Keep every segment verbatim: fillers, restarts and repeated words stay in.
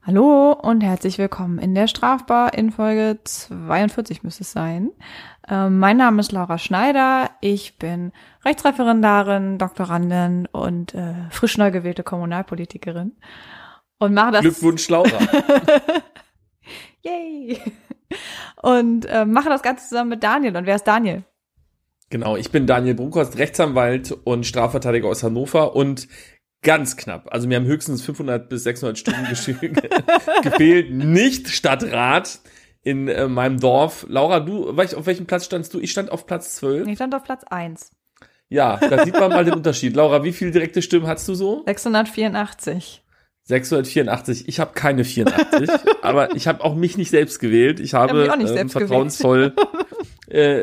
Hallo und herzlich willkommen in der Strafbar in Folge zweiundvierzig müsste es sein. Ähm, mein Name ist Laura Schneider, ich bin Rechtsreferendarin, Doktorandin und äh, frisch neu gewählte Kommunalpolitikerin und mache das. Glückwunsch, Laura. Yay! Und äh, mache das Ganze zusammen mit Daniel. Und wer ist Daniel? Genau, ich bin Daniel Brunkhorst, Rechtsanwalt und Strafverteidiger aus Hannover und ganz knapp, also mir haben höchstens fünfhundert bis sechshundert Stimmen gefehlt, nicht Stadtrat in äh, meinem Dorf. Laura, du, auf welchem Platz standst du? Ich stand auf Platz zwölf. Ich stand auf Platz eins. Ja, da sieht man mal den Unterschied. Laura, wie viele direkte Stimmen hast du so? sechshundertvierundachtzig. sechshundertvierundachtzig. Ich habe keine vierundachtzig, aber ich habe auch mich nicht selbst gewählt. Ich habe ich hab mich auch nicht ähm, selbst vertrauensvoll. äh,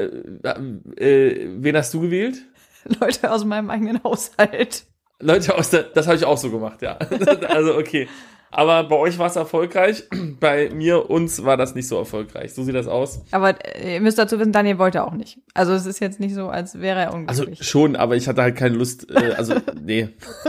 äh, wen hast du gewählt? Leute aus meinem eigenen Haushalt. Leute aus der, das habe ich auch so gemacht, ja. Also okay. Aber bei euch war es erfolgreich, bei mir, uns war das nicht so erfolgreich. So sieht das aus. Aber äh, ihr müsst dazu wissen, Daniel wollte auch nicht. Also es ist jetzt nicht so, als wäre er unglücklich. Also schon, aber ich hatte halt keine Lust, äh, also nee.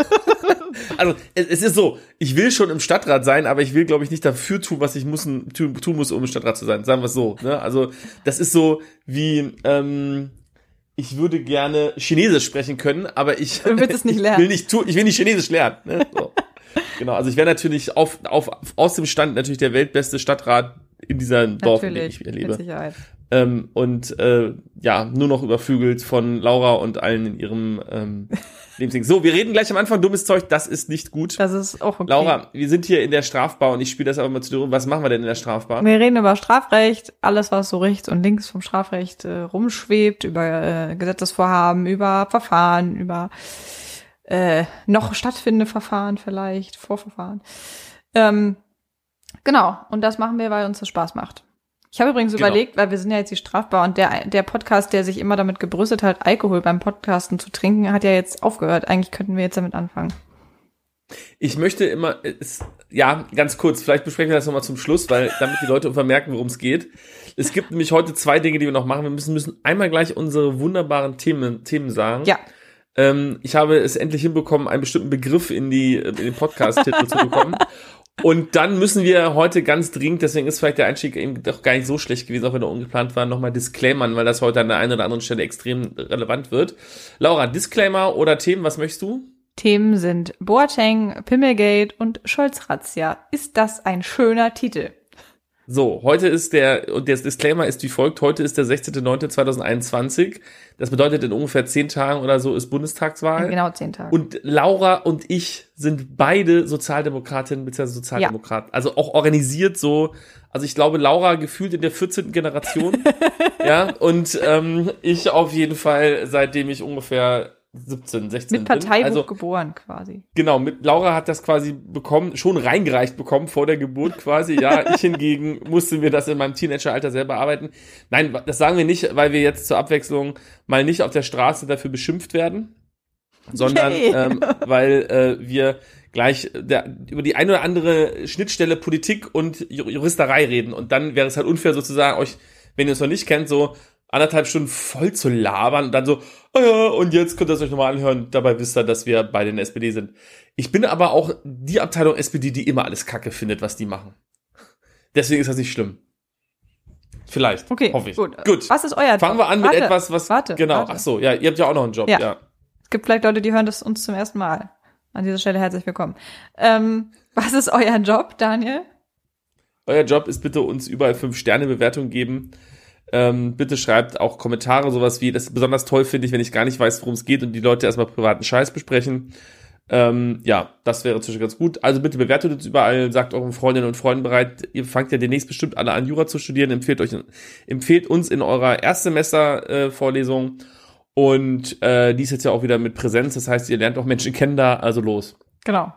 Also es, es ist so, ich will schon im Stadtrat sein, aber ich will, glaube ich, nicht dafür tun, was ich muss, tun, tun muss, um im Stadtrat zu sein. Sagen wir es so. Ne? Also das ist so wie, ähm, ich würde gerne Chinesisch sprechen können, aber ich, du willst es nicht lernen. Ich will nicht, ich will nicht Chinesisch lernen. Ne? So. Genau, also ich wäre natürlich auf, auf, aus dem Stand natürlich der weltbeste Stadtrat in diesem Dorf, in dem ich lebe. Mit Sicherheit. Ähm, und äh, ja, nur noch überflügelt von Laura und allen in ihrem ähm, Lebensding. So, wir reden gleich am Anfang dummes Zeug, das ist nicht gut. Das ist auch okay. Laura, wir sind hier in der Strafbar und ich spiele das aber mal zu dir rum. Was machen wir denn in der Strafbar? Wir reden über Strafrecht, alles was so rechts und links vom Strafrecht äh, rumschwebt, über äh, Gesetzesvorhaben, über Verfahren, über äh, noch stattfindende Verfahren vielleicht, Vorverfahren. Ähm, genau, und das machen wir, weil uns das Spaß macht. Ich habe übrigens genau. überlegt, weil wir sind ja jetzt die Strafbar und der der Podcast, der sich immer damit gebrüstet hat, Alkohol beim Podcasten zu trinken, hat ja jetzt aufgehört. Eigentlich könnten wir jetzt damit anfangen. Ich möchte immer, es, ja, ganz kurz, vielleicht besprechen wir das nochmal zum Schluss, weil damit die Leute vermerken, worum es geht. Es gibt nämlich heute zwei Dinge, die wir noch machen. Wir müssen, müssen einmal gleich unsere wunderbaren Themen, Themen sagen. Ja. Ähm, ich habe es endlich hinbekommen, einen bestimmten Begriff in die in den Podcast-Titel zu bekommen. Und dann müssen wir heute ganz dringend, deswegen ist vielleicht der Einstieg eben doch gar nicht so schlecht gewesen, auch wenn er ungeplant war, nochmal Disclaimern, weil das heute an der einen oder anderen Stelle extrem relevant wird. Laura, Disclaimer oder Themen, was möchtest du? Themen sind Boateng, Pimmelgate und Scholz-Razzia. Ist das ein schöner Titel? So, heute ist der, und der Disclaimer ist wie folgt, heute ist der sechzehnter neunter zweitausendeinundzwanzig. Das bedeutet, in ungefähr zehn Tagen oder so ist Bundestagswahl. Ja, genau, zehn Tage. Und Laura und ich sind beide Sozialdemokratinnen bzw. Sozialdemokraten. Ja. Also auch organisiert so, also ich glaube, Laura gefühlt in der vierzehnten Generation. Ja, und ähm, ich auf jeden Fall, seitdem ich ungefähr siebzehn, sechzehn mit Parteibuch also, geboren quasi. Genau, mit Laura hat das quasi bekommen, schon reingereicht bekommen vor der Geburt quasi. Ja, ich hingegen musste mir das in meinem Teenageralter selber arbeiten. Nein, das sagen wir nicht, weil wir jetzt zur Abwechslung mal nicht auf der Straße dafür beschimpft werden, sondern ähm, weil äh, wir gleich der, über die eine oder andere Schnittstelle Politik und Juristerei reden. Und dann wäre es halt unfair sozusagen, euch, wenn ihr es noch nicht kennt, so anderthalb Stunden voll zu labern und dann so, oh ja, und jetzt könnt ihr es euch nochmal anhören, dabei wisst ihr, dass wir beide in der S P D sind. Ich bin aber auch die Abteilung S P D, die immer alles Kacke findet, was die machen. Deswegen ist das nicht schlimm. Vielleicht, okay, hoffe ich. Gut. gut. Was ist euer Job? Fangen wir an mit warte, etwas, was, warte, genau, warte. ach so, ja, ihr habt ja auch noch einen Job, ja. ja. Es gibt vielleicht Leute, die hören das uns zum ersten Mal. An dieser Stelle herzlich willkommen. Ähm, was ist euer Job, Daniel? Euer Job ist bitte uns überall fünf Sterne Bewertung geben. Ähm, bitte schreibt auch Kommentare, sowas wie, das ist besonders toll, finde ich, wenn ich gar nicht weiß, worum es geht und die Leute erstmal privaten Scheiß besprechen. Ähm, ja, das wäre natürlich ganz gut. Also bitte bewertet uns überall, sagt euren Freundinnen und Freunden bereit. Ihr fangt ja demnächst bestimmt alle an, Jura zu studieren. Empfehlt euch, empfehlt uns in eurer Erstsemester-Vorlesung. Und äh, die ist jetzt ja auch wieder mit Präsenz. Das heißt, ihr lernt auch Menschen kennen da, also los. Genau.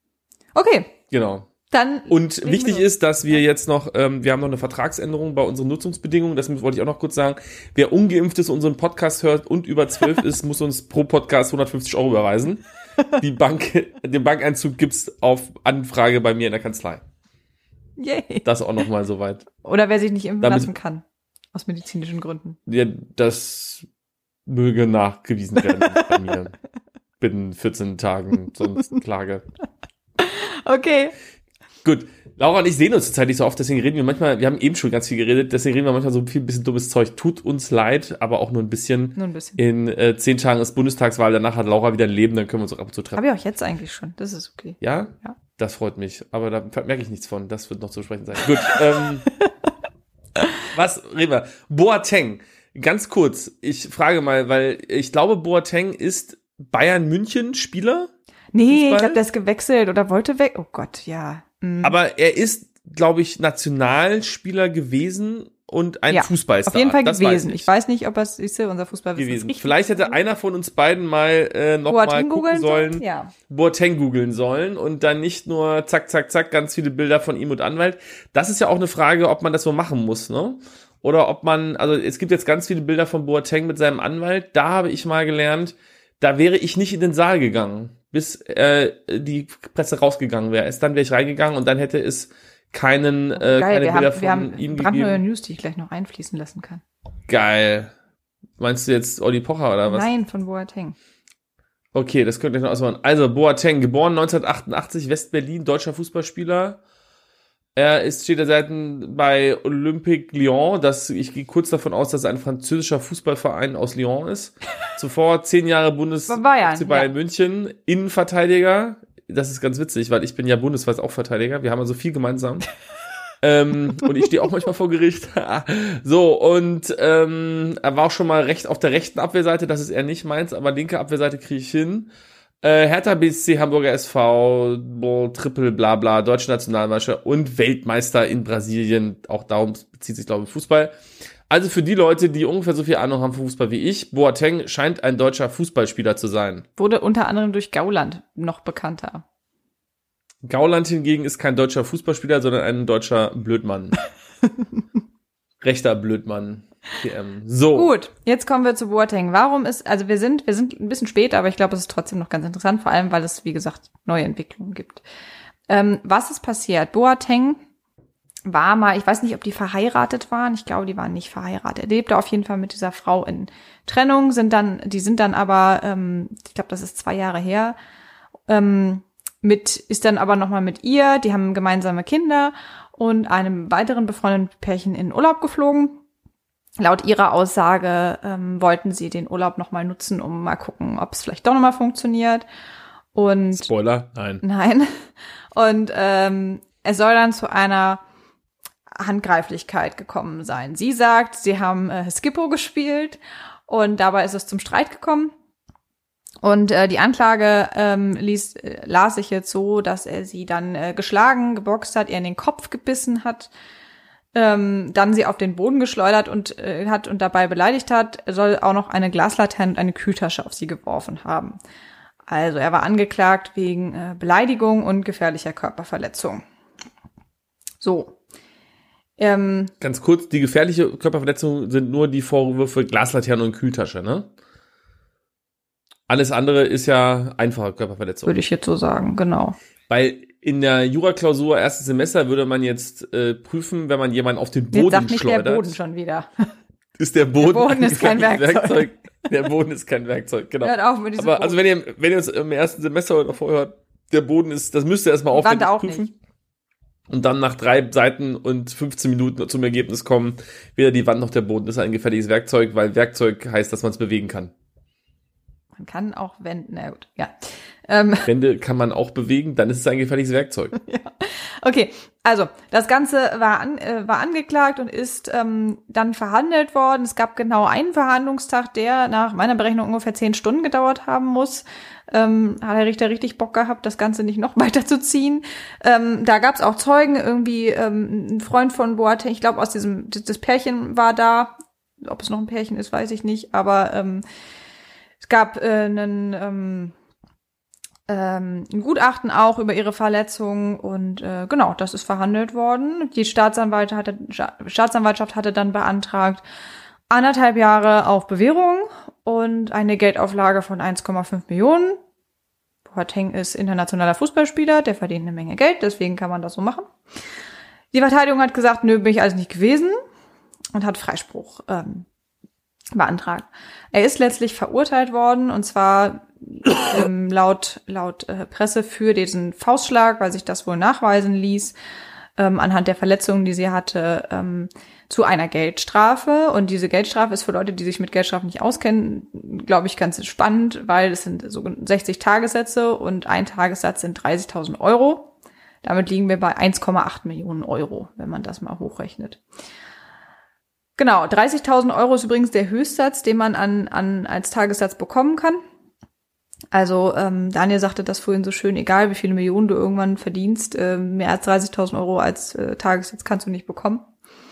Okay. Genau. Dann und wichtig ist, dass wir jetzt noch, ähm, wir haben noch eine Vertragsänderung bei unseren Nutzungsbedingungen, das wollte ich auch noch kurz sagen. Wer ungeimpft ist, unseren Podcast hört und über zwölf ist, muss uns pro Podcast hundertfünfzig Euro überweisen. Die Bank, den Bankeinzug gibt's auf Anfrage bei mir in der Kanzlei. Yay. Das auch nochmal soweit. Oder wer sich nicht impfen Damit, lassen kann. Aus medizinischen Gründen. Ja, das möge nachgewiesen werden bei mir. Binnen vierzehn Tagen, sonst Klage. Okay. Gut, Laura und ich sehen uns zurzeit nicht so oft, deswegen reden wir manchmal, wir haben eben schon ganz viel geredet, deswegen reden wir manchmal so viel, ein bisschen dummes Zeug. Tut uns leid, aber auch nur ein bisschen. Nur ein bisschen. In äh, zehn Tagen ist Bundestagswahl, danach hat Laura wieder ein Leben, dann können wir uns auch ab und zu treffen. Habe ich auch jetzt eigentlich schon, das ist okay. Ja? Ja. Das freut mich, aber da merke ich nichts von, das wird noch zu sprechen sein. Gut, ähm, was reden wir? Boateng, ganz kurz, ich frage mal, weil ich glaube, Boateng ist Bayern-München-Spieler? Nee, Fußball? ich glaube, der ist gewechselt oder wollte weg. Oh Gott, ja. Mhm. Aber er ist, glaube ich, Nationalspieler gewesen und ein ja, Fußballstar. Auf jeden Fall das gewesen. Weiß ich. ich weiß nicht, ob er es ist, unser Fußballwissen gewesen. richtig. Vielleicht hätte einer von uns beiden mal äh, noch Boateng mal gucken sollen, sollen? Ja. Boateng googeln sollen und dann nicht nur zack, zack, zack, ganz viele Bilder von ihm und Anwalt. Das ist ja auch eine Frage, ob man das so machen muss, ne? Oder ob man, also es gibt jetzt ganz viele Bilder von Boateng mit seinem Anwalt. Da habe ich mal gelernt, da wäre ich nicht in den Saal gegangen, bis äh, die Presse rausgegangen wäre. Erst dann wäre ich reingegangen und dann hätte es keinen, äh, Geil, keine wir Bilder haben, von wir haben ihm brandneue gegeben. News, die ich gleich noch einfließen lassen kann. Geil. Meinst du jetzt Olli Pocher oder was? Nein, von Boateng. Okay, das könnt ihr noch ausmachen. Also, Boateng, geboren neunzehnhundertachtundachtzig, West-Berlin, deutscher Fußballspieler. Er ist, steht seit bei Olympique Lyon, das, ich gehe kurz davon aus, dass es ein französischer Fußballverein aus Lyon ist. Zuvor zehn Jahre Bundes Bei Bayern, F C Bayern ja. München, Innenverteidiger. Das ist ganz witzig, weil ich bin ja bundesweit auch Verteidiger. Wir haben also viel gemeinsam. ähm, und ich stehe auch manchmal vor Gericht. So, und ähm, er war auch schon mal recht auf der rechten Abwehrseite, das ist eher nicht meins, aber linke Abwehrseite kriege ich hin. Äh, Hertha B S C, Hamburger S V, Ball, Triple, bla bla, deutsche Nationalmannschaft und Weltmeister in Brasilien. Auch darum bezieht sich, glaube ich, Fußball. Also für die Leute, die ungefähr so viel Ahnung haben von Fußball wie ich, Boateng scheint ein deutscher Fußballspieler zu sein. Wurde unter anderem durch Gauland noch bekannter. Gauland hingegen ist kein deutscher Fußballspieler, sondern ein deutscher Blödmann. Rechter Blödmann. P M. So. Gut, jetzt kommen wir zu Boateng. Warum ist, also wir sind, wir sind ein bisschen spät, aber ich glaube, es ist trotzdem noch ganz interessant, vor allem, weil es, wie gesagt, neue Entwicklungen gibt. Ähm, was ist passiert? Boateng war mal, ich weiß nicht, ob die verheiratet waren, ich glaube, die waren nicht verheiratet. Er lebte auf jeden Fall mit dieser Frau in Trennung, sind dann, die sind dann aber, ähm, ich glaube, das ist zwei Jahre her, ähm, mit, ist dann aber nochmal mit ihr, die haben gemeinsame Kinder und einem weiteren befreundeten Pärchen in Urlaub geflogen. Laut ihrer Aussage ähm, wollten sie den Urlaub nochmal nutzen, um mal gucken, ob es vielleicht doch nochmal funktioniert. Und Spoiler? Nein. Nein. Und ähm, es soll dann zu einer Handgreiflichkeit gekommen sein. Sie sagt, sie haben äh, Skippo gespielt und dabei ist es zum Streit gekommen. Und äh, die Anklage ähm, ließ, äh, las sich jetzt so, dass er sie dann äh, geschlagen, geboxt hat, ihr in den Kopf gebissen hat, ähm, dann sie auf den Boden geschleudert und äh, hat und dabei beleidigt hat, soll auch noch eine Glaslaterne und eine Kühltasche auf sie geworfen haben. Also er war angeklagt wegen äh, Beleidigung und gefährlicher Körperverletzung. So. Ähm, Ganz kurz, die gefährliche Körperverletzung sind nur die Vorwürfe Glaslaterne und Kühltasche, ne? Alles andere ist ja einfache Körperverletzung. Würde ich jetzt so sagen, genau. Weil in der Juraklausur erstes Semester würde man jetzt äh, prüfen, wenn man jemanden auf den Jetzt Boden sagt nicht schleudert. der Boden schon wieder. Ist der Boden, Der Boden ein ist kein gefährliches Werkzeug. Der Boden ist kein Werkzeug, genau. Hört auf mit diesem Aber Boden. also wenn ihr, wenn ihr uns im ersten Semester oder vorher hört, der Boden ist, das müsst ihr erstmal Die Wand aufwendig auch prüfen. nicht. Und dann nach drei Seiten und fünfzehn Minuten zum Ergebnis kommen, weder die Wand noch der Boden ist ein gefährliches Werkzeug, weil Werkzeug heißt, dass man es bewegen kann. Man kann auch wenden, na gut, ja. Ähm, Wände kann man auch bewegen, dann ist es ein gefährliches Werkzeug. ja. Okay, also das Ganze war, an, äh, war angeklagt und ist ähm, dann verhandelt worden. Es gab genau einen Verhandlungstag, der nach meiner Berechnung ungefähr zehn Stunden gedauert haben muss. Ähm, hat der Richter richtig Bock gehabt, das Ganze nicht noch weiter zu ziehen. Ähm, da gab es auch Zeugen, irgendwie ähm, ein Freund von Boateng, ich glaube aus diesem, das Pärchen war da. Ob es noch ein Pärchen ist, weiß ich nicht, aber ähm, es gab äh, einen, ähm, ähm, ein Gutachten auch über ihre Verletzung und äh, genau, das ist verhandelt worden. Die Staatsanwalt hatte, Staatsanwaltschaft hatte dann beantragt anderthalb Jahre auf Bewährung und eine Geldauflage von eins Komma fünf Millionen. Boateng ist internationaler Fußballspieler, der verdient eine Menge Geld, deswegen kann man das so machen. Die Verteidigung hat gesagt, nö, bin ich alles nicht gewesen und hat Freispruch ähm, beantragt. Er ist letztlich verurteilt worden und zwar ähm, laut laut äh, Presse für diesen Faustschlag, weil sich das wohl nachweisen ließ. ähm, anhand der Verletzungen, die sie hatte, ähm, zu einer Geldstrafe. Und diese Geldstrafe ist für Leute, die sich mit Geldstrafen nicht auskennen, glaube ich, ganz spannend, weil es sind so sechzig Tagessätze und ein Tagessatz sind dreißigtausend Euro. Damit liegen wir bei eins Komma acht Millionen Euro, wenn man das mal hochrechnet. Genau, dreißigtausend Euro ist übrigens der Höchstsatz, den man an, an als Tagessatz bekommen kann. Also ähm, Daniel sagte das vorhin so schön, egal wie viele Millionen du irgendwann verdienst, äh, mehr als dreißigtausend Euro als äh, Tagessatz kannst du nicht bekommen.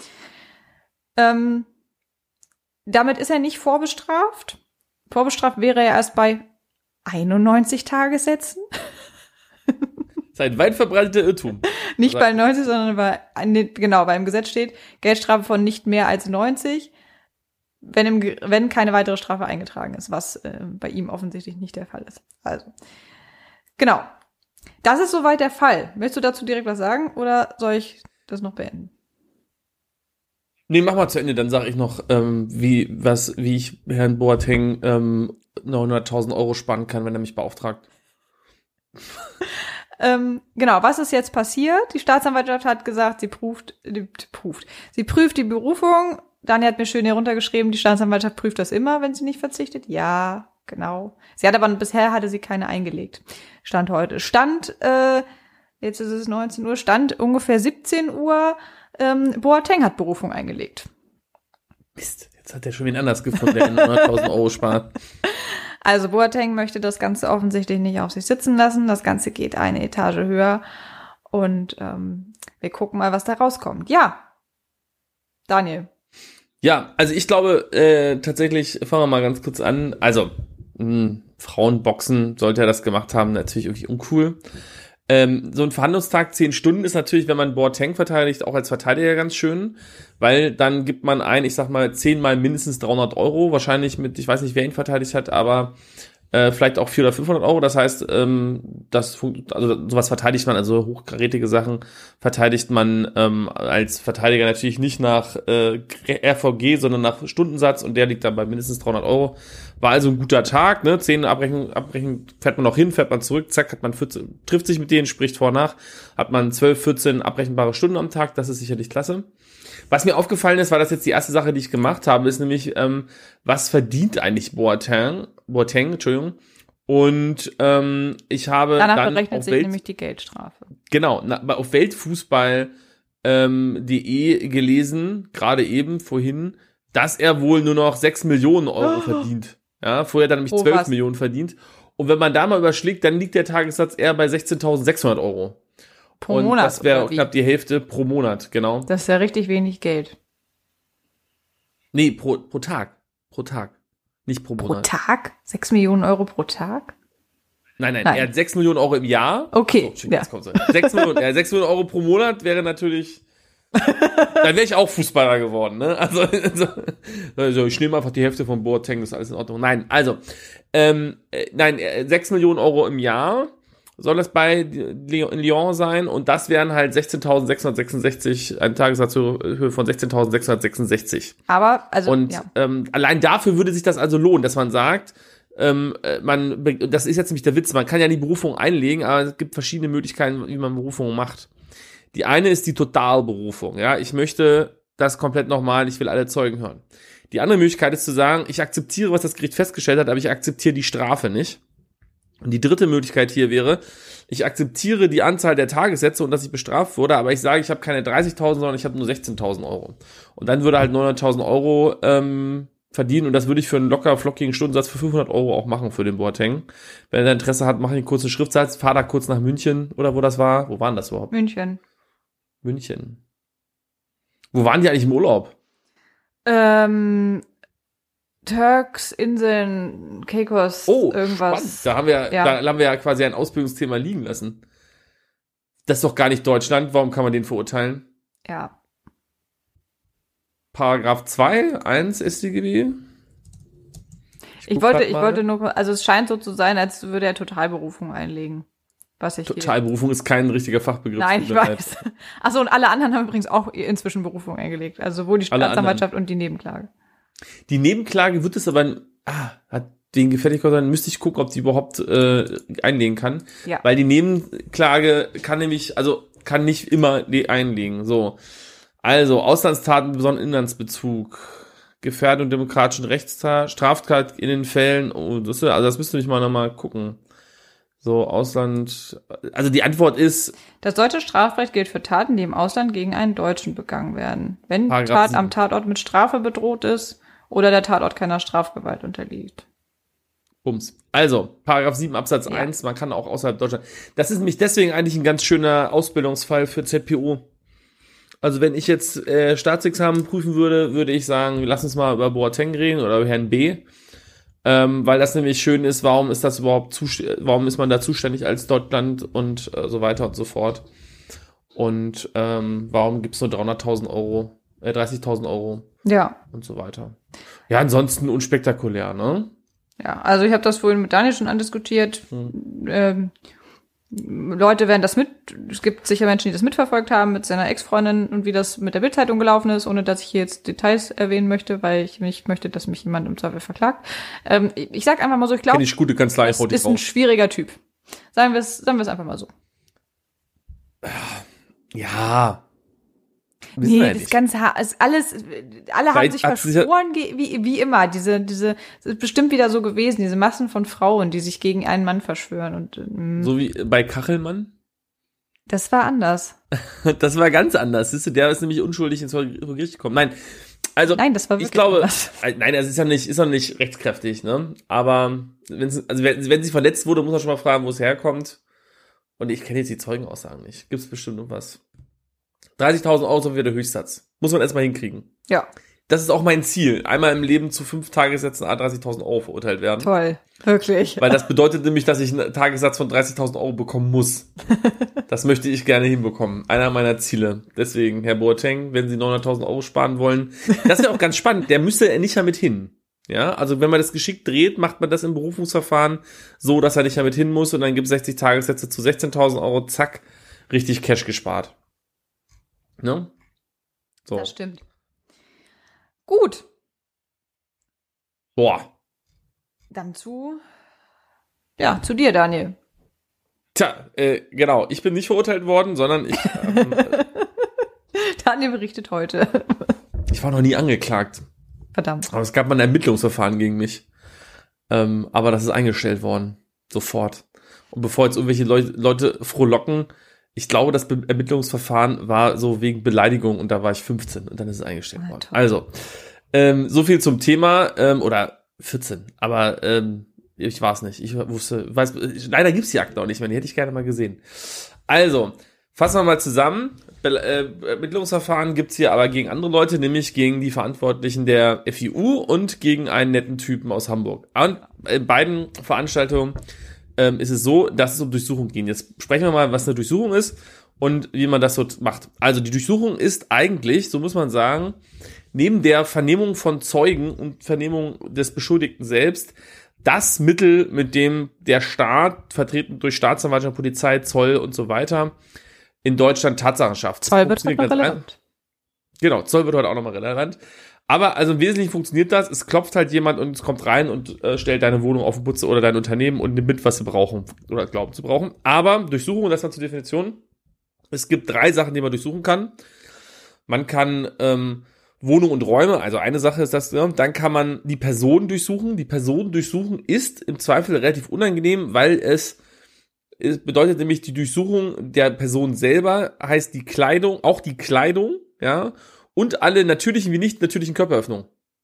Ähm, damit ist er nicht vorbestraft. Vorbestraft wäre er erst bei einundneunzig Tagessätzen. Das ist ein weit verbreiteter Irrtum. Nicht bei neunzig, sondern bei, genau, weil im Gesetz steht, Geldstrafe von nicht mehr als neunzig, wenn, im, wenn keine weitere Strafe eingetragen ist, was äh, bei ihm offensichtlich nicht der Fall ist. Also, genau. Das ist soweit der Fall. Möchtest du dazu direkt was sagen oder soll ich das noch beenden? Nee, mach mal zu Ende, dann sage ich noch, ähm, wie, was, wie ich Herrn Boateng ähm, neunhunderttausend Euro sparen kann, wenn er mich beauftragt. ähm, genau, was ist jetzt passiert? Die Staatsanwaltschaft hat gesagt, sie prüft, die, prüft, sie prüft die Berufung. Daniel hat mir schön hier runtergeschrieben, die Staatsanwaltschaft prüft das immer, wenn sie nicht verzichtet. Ja, genau. Sie hat aber, bisher hatte sie keine eingelegt. Stand heute. Stand, äh, jetzt ist es neunzehn Uhr, Stand ungefähr siebzehn Uhr, ähm, Boateng hat Berufung eingelegt. Mist, jetzt hat er schon wen anders gefunden, der neunhunderttausend Euro spart. Also Boateng möchte das Ganze offensichtlich nicht auf sich sitzen lassen. Das Ganze geht eine Etage höher. Und ähm, wir gucken mal, was da rauskommt. Ja, Daniel. Ja, also ich glaube, äh, tatsächlich, fangen wir mal ganz kurz an. Also, mh, Frauenboxen, sollte er das gemacht haben, natürlich irgendwie uncool. Ähm, so ein Verhandlungstag, zehn Stunden, ist natürlich, wenn man Boateng verteidigt, auch als Verteidiger ganz schön, weil dann gibt man ein, ich sag mal, zehnmal mindestens dreihundert Euro, wahrscheinlich mit, ich weiß nicht, wer ihn verteidigt hat, aber äh, vielleicht auch vierhundert oder fünfhundert Euro, das heißt, ähm, das, also sowas verteidigt man, also hochkarätige Sachen verteidigt man ähm, als Verteidiger natürlich nicht nach äh, R V G, sondern nach Stundensatz und der liegt dann bei mindestens dreihundert Euro. War also ein guter Tag, ne? Zehn abbrechen, abbrechen, fährt man noch hin, fährt man zurück, zack, hat man vierzehn, trifft sich mit denen, spricht vor nach, hat man zwölf, vierzehn abbrechenbare Stunden am Tag, das ist sicherlich klasse. Was mir aufgefallen ist, war das jetzt die erste Sache, die ich gemacht habe, ist nämlich, ähm, was verdient eigentlich Boateng, Boateng, Entschuldigung, und ähm, ich habe Danach dann berechnet auf sich Welt, nämlich die Geldstrafe. Genau, na, auf weltfußball ähm, punkt de gelesen, gerade eben, vorhin, dass er wohl nur noch sechs Millionen Euro oh. verdient. Ja, vorher dann nämlich zwölf oh, Millionen verdient. Und wenn man da mal überschlägt, dann liegt der Tagessatz eher bei sechzehntausendsechshundert Euro. Pro und Monat. Das wäre knapp die Hälfte pro Monat, genau. Das ist ja richtig wenig Geld. Nee, pro, pro Tag. Pro Tag. Nicht pro Monat. Pro Tag? Sechs Millionen Euro pro Tag? Nein, nein, nein. Er hat sechs Millionen Euro im Jahr. Okay. So, ja. sechs Millionen, ja, sechs Millionen Euro pro Monat wäre natürlich. Dann wäre ich auch Fußballer geworden, ne? Also, also ich nehme einfach die Hälfte von Boateng, das ist alles in Ordnung. Nein, also, ähm, nein, sechs Millionen Euro im Jahr soll das bei Lyon sein und das wären halt sechzehntausendsechshundertsechsundsechzig, ein Tagessatzhöhe von sechzehntausendsechshundertsechsundsechzig. Aber, also, und ja. ähm, allein dafür würde sich das also lohnen, dass man sagt, ähm, man, das ist jetzt nämlich der Witz, man kann ja die Berufung einlegen, aber es gibt verschiedene Möglichkeiten, wie man Berufungen macht. Die eine ist die Totalberufung, ja, ich möchte das komplett nochmal, ich will alle Zeugen hören. Die andere Möglichkeit ist zu sagen, ich akzeptiere, was das Gericht festgestellt hat, aber ich akzeptiere die Strafe nicht. Und die dritte Möglichkeit hier wäre, ich akzeptiere die Anzahl der Tagessätze und dass ich bestraft wurde, aber ich sage, ich habe keine dreißigtausend, sondern ich habe nur sechzehntausend Euro. Und dann würde halt neunhunderttausend Euro ähm, verdienen und das würde ich für einen locker flockigen Stundensatz für fünfhundert Euro auch machen für den Boateng. Wenn er Interesse hat, mache ich einen kurzen Schriftsatz, fahre da kurz nach München oder wo das war. Wo waren das überhaupt? München. München. Wo waren die eigentlich im Urlaub? Ähm, Turks, Inseln, Caicos, oh, irgendwas. Spannend. Da haben wir, ja. da haben wir ja quasi ein Ausbildungsthema liegen lassen. Das ist doch gar nicht Deutschland. Warum kann man den verurteilen? Ja. Paragraph zwei, eins S t G B. Ich, ich wollte, ich wollte nur, also es scheint so zu sein, als würde er Totalberufung einlegen. Was ich Totalberufung ist kein richtiger Fachbegriff. Nein, ich weiß. Achso, und alle anderen haben übrigens auch inzwischen Berufung eingelegt. Also sowohl die Staatsanwaltschaft und die Nebenklage. Die Nebenklage wird es aber, ah, hat den Gefälligkeit sein, müsste ich gucken, ob sie überhaupt äh, einlegen kann. Ja. Weil die Nebenklage kann nämlich, also kann nicht immer die einlegen. So. Also, Auslandstaten mit besonderem Inlandsbezug, Gefährdung demokratischen Rechtsstaat, Straftat in den Fällen, oh, das, also das müsst ihr nicht mal nochmal gucken. So, Ausland, also die Antwort ist... Das deutsche Strafrecht gilt für Taten, die im Ausland gegen einen Deutschen begangen werden. Wenn die Paragraph Tat sieben. am Tatort mit Strafe bedroht ist oder der Tatort keiner Strafgewalt unterliegt. Bums. Also, Paragraph sieben Absatz Ja. eins, man kann auch außerhalb Deutschland. Das ist nämlich deswegen eigentlich ein ganz schöner Ausbildungsfall für Z P O. Also, wenn ich jetzt äh, Staatsexamen prüfen würde, würde ich sagen, lass uns mal über Boateng reden oder über Herrn B. Ähm, weil das nämlich schön ist, warum ist das überhaupt zust- warum ist man da zuständig als Deutschland und äh, so weiter und so fort. Und ähm, warum gibt's nur dreihunderttausend Euro, äh, dreißigtausend Euro Ja. und so weiter. Ja, ansonsten unspektakulär, ne? Ja, also ich habe das vorhin mit Daniel schon andiskutiert. Hm. Ähm, Leute werden das mit, es gibt sicher Menschen, die das mitverfolgt haben mit seiner Ex-Freundin und wie das mit der Bild-Zeitung gelaufen ist, ohne dass ich hier jetzt Details erwähnen möchte, weil ich nicht möchte, dass mich jemand im Zweifel verklagt. Ähm, ich sag einfach mal so, ich glaube, Kenn ich gute Kanzlei, das Frau ist T V. ein schwieriger Typ. Sagen wir es, sagen wir es einfach mal so. Ja. Wissen wir Nee, ja das nicht. ganze Haar, ist alles, alle haben Vielleicht sich hat sie ja- verschworen, ge- wie, wie immer. Diese, diese, es ist bestimmt wieder so gewesen, diese Massen von Frauen, die sich gegen einen Mann verschwören und, ähm, So wie bei Kachelmann. das war anders. Das war ganz anders. Siehst du, der ist nämlich unschuldig ins Gericht gekommen. Nein, also Nein, das war wirklich ich glaube, anders. äh, nein, das ist ja nicht, ist ja nicht rechtskräftig, ne? Aber wenn's, also wenn, wenn sie verletzt wurde, muss man schon mal fragen, wo es herkommt. Und ich kenne jetzt die Zeugenaussagen nicht. Gibt's bestimmt irgendwas. dreißigtausend Euro ist wieder der Höchstsatz. Muss man erstmal hinkriegen. Ja, Das ist auch mein Ziel. Einmal im Leben zu fünf Tagessätzen à dreißigtausend Euro verurteilt werden. toll. Wirklich. Weil das bedeutet nämlich, dass ich einen Tagessatz von dreißigtausend Euro bekommen muss. Das möchte ich gerne hinbekommen. Einer meiner Ziele. Deswegen, Herr Boateng, wenn Sie neunhunderttausend Euro sparen wollen, das ist ja auch ganz spannend. Der müsste nicht damit hin. Ja, also wenn man das geschickt dreht, macht man das im Berufungsverfahren so, dass er nicht damit hin muss und dann gibt es sechzig Tagessätze zu sechzehntausend Euro, zack, richtig Cash gespart. Ne? So. Das stimmt. Gut, Boah. dann zu, ja, zu dir, Daniel. Tja, äh, genau. Ich bin nicht verurteilt worden, sondern ich, ähm, Daniel berichtet heute. ich war noch nie angeklagt. Verdammt. Aber es gab mal ein Ermittlungsverfahren gegen mich. Ähm, aber das ist eingestellt worden. Sofort. Und bevor jetzt irgendwelche Leute, Leute frohlocken, ich glaube, das Be- Ermittlungsverfahren war so wegen Beleidigung und da war ich fünfzehn und dann ist es eingestellt Ah, worden. toll. Also, ähm, so viel zum Thema, ähm, oder vierzehn, aber ähm, ich war es nicht. Ich wusste, weiß, leider gibt's die Akten auch nicht mehr, die hätte ich gerne mal gesehen. Also, fassen wir mal zusammen. Be- äh, Ermittlungsverfahren gibt's hier aber gegen andere Leute, nämlich gegen die Verantwortlichen der F I U und gegen einen netten Typen aus Hamburg. Und in beiden Veranstaltungen ähm, ist es so, dass es um Durchsuchung ging. Jetzt sprechen wir mal, was eine Durchsuchung ist und wie man das so macht. Also die Durchsuchung ist eigentlich, so muss man sagen, neben der Vernehmung von Zeugen und Vernehmung des Beschuldigten selbst, das Mittel, mit dem der Staat, vertreten durch Staatsanwaltschaft, Polizei, Zoll und so weiter, in Deutschland Tatsachen schafft. Das Zoll wird funktioniert noch ganz relevant. Genau, Zoll wird heute auch nochmal relevant. Aber also im Wesentlichen funktioniert das, es klopft halt jemand und es kommt rein und äh, stellt deine Wohnung auf den Putze oder dein Unternehmen und nimmt mit, was sie brauchen oder glauben zu brauchen. Aber Durchsuchung, das mal zur Definition, es gibt drei Sachen, die man durchsuchen kann. Man kann ähm, Wohnung und Räume, also eine Sache ist das, ja, dann kann man die Person durchsuchen. Die Person durchsuchen ist im Zweifel relativ unangenehm, weil es Es bedeutet nämlich, die Durchsuchung der Person selber heißt die Kleidung, auch die Kleidung, ja, und alle natürlichen wie nicht natürlichen Körperöffnungen.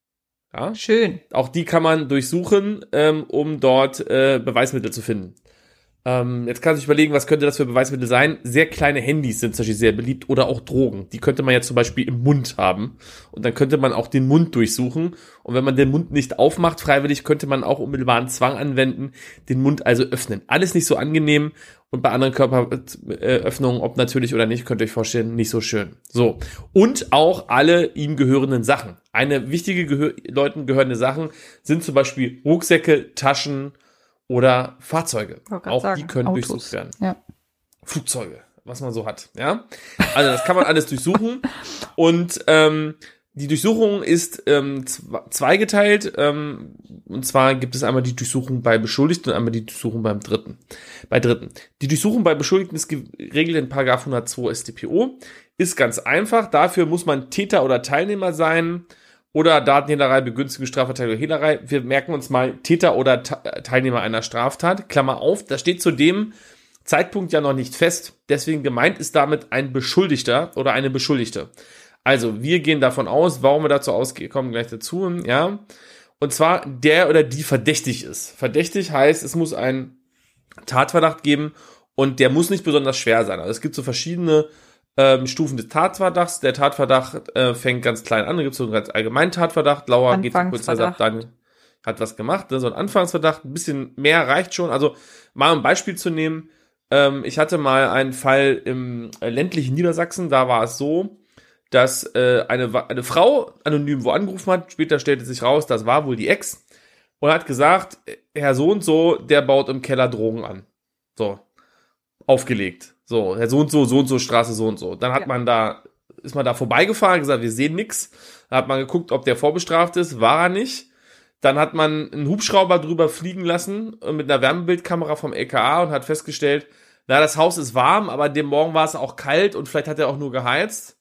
Ja, Schön. auch die kann man durchsuchen, ähm, um dort äh, Beweismittel zu finden. Ähm, jetzt kann man sich überlegen, was könnte das für Beweismittel sein? Sehr kleine Handys sind zum Beispiel sehr beliebt oder auch Drogen. Die könnte man ja zum Beispiel im Mund haben. Und dann könnte man auch den Mund durchsuchen. Und wenn man den Mund nicht aufmacht, freiwillig, könnte man auch unmittelbaren Zwang anwenden, den Mund also öffnen. Alles nicht so angenehm und bei anderen Körperöffnungen, ob natürlich oder nicht, könnt ihr euch vorstellen, nicht so schön. So. Und auch alle ihm gehörenden Sachen. Eine wichtige Gehör- Leuten gehörende Sachen sind zum Beispiel Rucksäcke, Taschen, oder Fahrzeuge. Wollte grad Auch sagen, die können Autos. durchsucht werden. Ja. Flugzeuge, was man so hat. Ja, also das kann man alles durchsuchen. Und ähm, die Durchsuchung ist ähm, zweigeteilt. Ähm, und zwar gibt es einmal die Durchsuchung bei Beschuldigten und einmal die Durchsuchung beim Dritten. Bei Dritten. Die Durchsuchung bei Beschuldigten ist geregelt in Paragraph hundertzwei S t P O. Ist ganz einfach. Dafür muss man Täter oder Teilnehmer sein oder Datenhehlerei, begünstigte Strafverteidigung oder Hehlerei. Wir merken uns mal Täter oder Ta- Teilnehmer einer Straftat. Klammer auf, da steht zu dem Zeitpunkt ja noch nicht fest. Deswegen gemeint ist damit ein Beschuldigter oder eine Beschuldigte. Also, wir gehen davon aus, warum wir dazu ausgehen, kommen gleich dazu, ja. Und zwar der oder die verdächtig ist. Verdächtig heißt, es muss einen Tatverdacht geben und der muss nicht besonders schwer sein. Also es gibt so verschiedene ähm, Stufen des Tatverdachts. Der Tatverdacht äh, fängt ganz klein an, da gibt es so einen ganz allgemeinen Tatverdacht. Laura geht so kurz, sagt, dann hat was gemacht, ne? So ein Anfangsverdacht, ein bisschen mehr reicht schon. Also mal ein Beispiel zu nehmen, ähm, ich hatte mal einen Fall im äh, ländlichen Niedersachsen, da war es so, dass äh, eine, eine Frau anonym wo angerufen hat, später stellte sich raus, das war wohl die Ex, und hat gesagt, Herr so und so, der baut im Keller Drogen an. So, aufgelegt. So, Herr so und so, so und so, Straße so und so. Dann hat ja. man da, ist man da vorbeigefahren, gesagt, wir sehen nix. Dann hat man geguckt, ob der vorbestraft ist, war er nicht. Dann hat man einen Hubschrauber drüber fliegen lassen mit einer Wärmebildkamera vom L K A und hat festgestellt, na, das Haus ist warm, aber dem Morgen war es auch kalt und vielleicht hat er auch nur geheizt.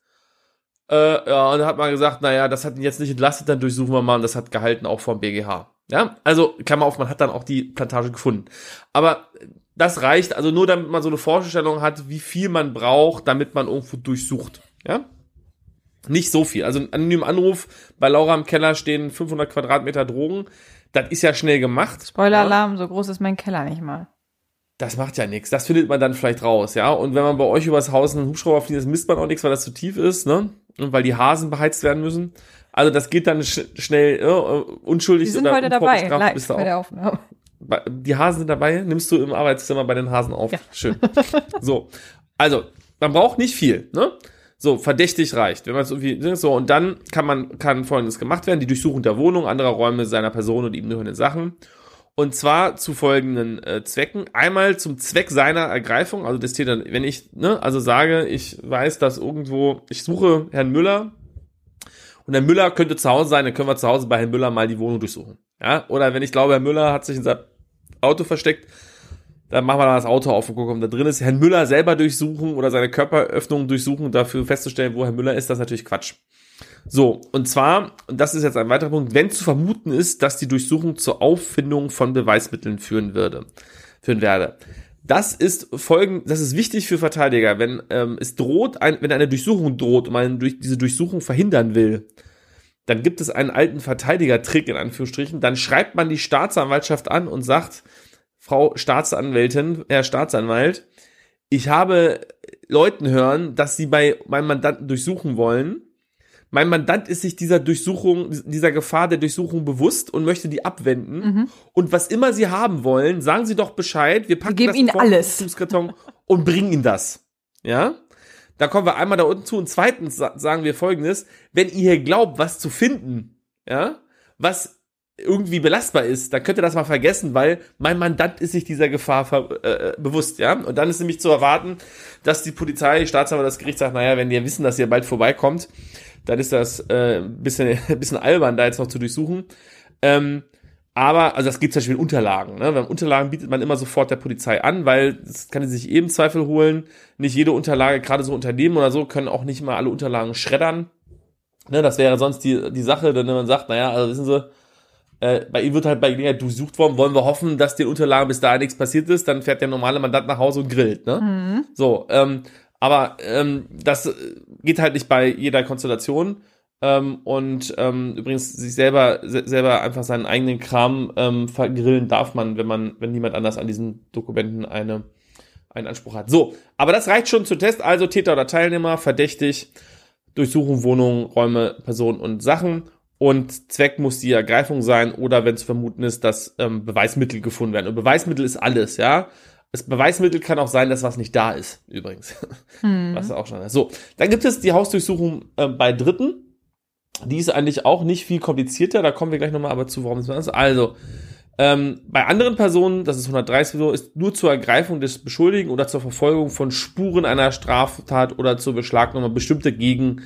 Äh, ja, und dann hat man gesagt, naja, das hat ihn jetzt nicht entlastet, dann durchsuchen wir mal, und das hat gehalten auch vom B G H. Ja, also, Klammer auf, man hat dann auch die Plantage gefunden. Aber das reicht, also nur damit man so eine Vorstellung hat, wie viel man braucht, damit man irgendwo durchsucht. Ja, nicht so viel. Also, ein anonymer Anruf, bei Laura im Keller stehen fünfhundert Quadratmeter Drogen, das ist ja schnell gemacht. Spoiler-Alarm, ja? So groß ist mein Keller nicht mal. Das macht ja nichts. Das findet man dann vielleicht raus, ja. Und wenn man bei euch übers Haus einen Hubschrauber fliegt, das misst man auch nichts, weil das zu tief ist, ne? Und weil die Hasen beheizt werden müssen. Also das geht dann sch- schnell, ja, unschuldig. Die sind oder heute dabei, live bist du bei der auch. Aufnahme. Die Hasen sind dabei? Nimmst du im Arbeitszimmer bei den Hasen auf? Ja. Schön. So. Also, man braucht nicht viel, ne? So, verdächtig reicht. Wenn man es irgendwie, so, und dann kann man, kann Folgendes gemacht werden: die Durchsuchung der Wohnung, anderer Räume seiner Person und ihm gehörenden Sachen. Und zwar zu folgenden äh, Zwecken. Einmal zum Zweck seiner Ergreifung, also des Täters, wenn ich, ne, also sage, ich weiß, dass irgendwo, ich suche Herrn Müller und Herr Müller könnte zu Hause sein, dann können wir zu Hause bei Herrn Müller mal die Wohnung durchsuchen. Ja, oder wenn ich glaube, Herr Müller hat sich in seinem Auto versteckt, dann machen wir da das Auto auf und gucken, ob da drin ist. Herrn Müller selber durchsuchen oder seine Körperöffnung durchsuchen, dafür festzustellen, wo Herr Müller ist, das ist natürlich Quatsch. So, und zwar, und das ist jetzt ein weiterer Punkt, wenn zu vermuten ist, dass die Durchsuchung zur Auffindung von Beweismitteln führen würde, führen werde. Das ist folgend, das ist wichtig für Verteidiger, wenn ähm, es droht, ein, wenn eine Durchsuchung droht und man durch diese Durchsuchung verhindern will, dann gibt es einen alten Verteidigertrick in Anführungsstrichen, dann schreibt man die Staatsanwaltschaft an und sagt, Frau Staatsanwältin, Herr Staatsanwalt, ich habe Leuten hören, dass sie bei meinem Mandanten durchsuchen wollen. Mein Mandant ist sich dieser Durchsuchung, dieser Gefahr der Durchsuchung bewusst und möchte die abwenden. Mhm. Und was immer Sie haben wollen, sagen Sie doch Bescheid. Wir packen wir geben das Ihnen alles und bringen Ihnen das. Ja? Da kommen wir einmal da unten zu. Und zweitens sagen wir Folgendes: Wenn ihr hier glaubt, was zu finden, ja, was irgendwie belastbar ist, dann könnt ihr das mal vergessen, weil mein Mandant ist sich dieser Gefahr ver- äh, bewusst, ja. Und dann ist nämlich zu erwarten, dass die Polizei, die Staatsanwalt, das Gericht sagt, naja, wenn die wissen, dass ihr bald vorbeikommt, dann ist das äh, ein bisschen, ein bisschen albern, da jetzt noch zu durchsuchen. Ähm, aber, also das gibt zum Beispiel in Unterlagen. Ne? Beim Unterlagen bietet man immer sofort der Polizei an, weil das kann sie sich eben Zweifel holen. Nicht jede Unterlage, gerade so Unternehmen oder so, können auch nicht mal alle Unterlagen schreddern. Ne? Das wäre sonst die, die Sache, wenn man sagt, naja, also wissen Sie, äh, bei ihm wird halt bei Gelegenheit durchsucht worden, wollen wir hoffen, dass den Unterlagen bis dahin nichts passiert ist, dann fährt der normale Mandant nach Hause und grillt. Ne? Mhm. So, ähm, aber ähm, das geht halt nicht bei jeder Konstellation. Ähm, und ähm, übrigens sich selber se- selber einfach seinen eigenen Kram ähm, vergrillen darf man, wenn man, wenn niemand anders an diesen Dokumenten eine einen Anspruch hat. So, aber das reicht schon zum Test. Also Täter oder Teilnehmer, verdächtig, Durchsuchung, Wohnungen, Räume, Personen und Sachen. Und Zweck muss die Ergreifung sein oder wenn zu vermuten ist, dass ähm, Beweismittel gefunden werden. Und Beweismittel ist alles, ja. Das Beweismittel kann auch sein, dass was nicht da ist, übrigens. Hm. Was auch schon ist. So, dann gibt es die Hausdurchsuchung äh, bei Dritten. Die ist eigentlich auch nicht viel komplizierter. Da kommen wir gleich nochmal aber zu, warum es ist. Also, ähm, bei anderen Personen, das ist hundertdreißig so, ist nur zur Ergreifung des Beschuldigten oder zur Verfolgung von Spuren einer Straftat oder zur Beschlagnahme bestimmte Gegen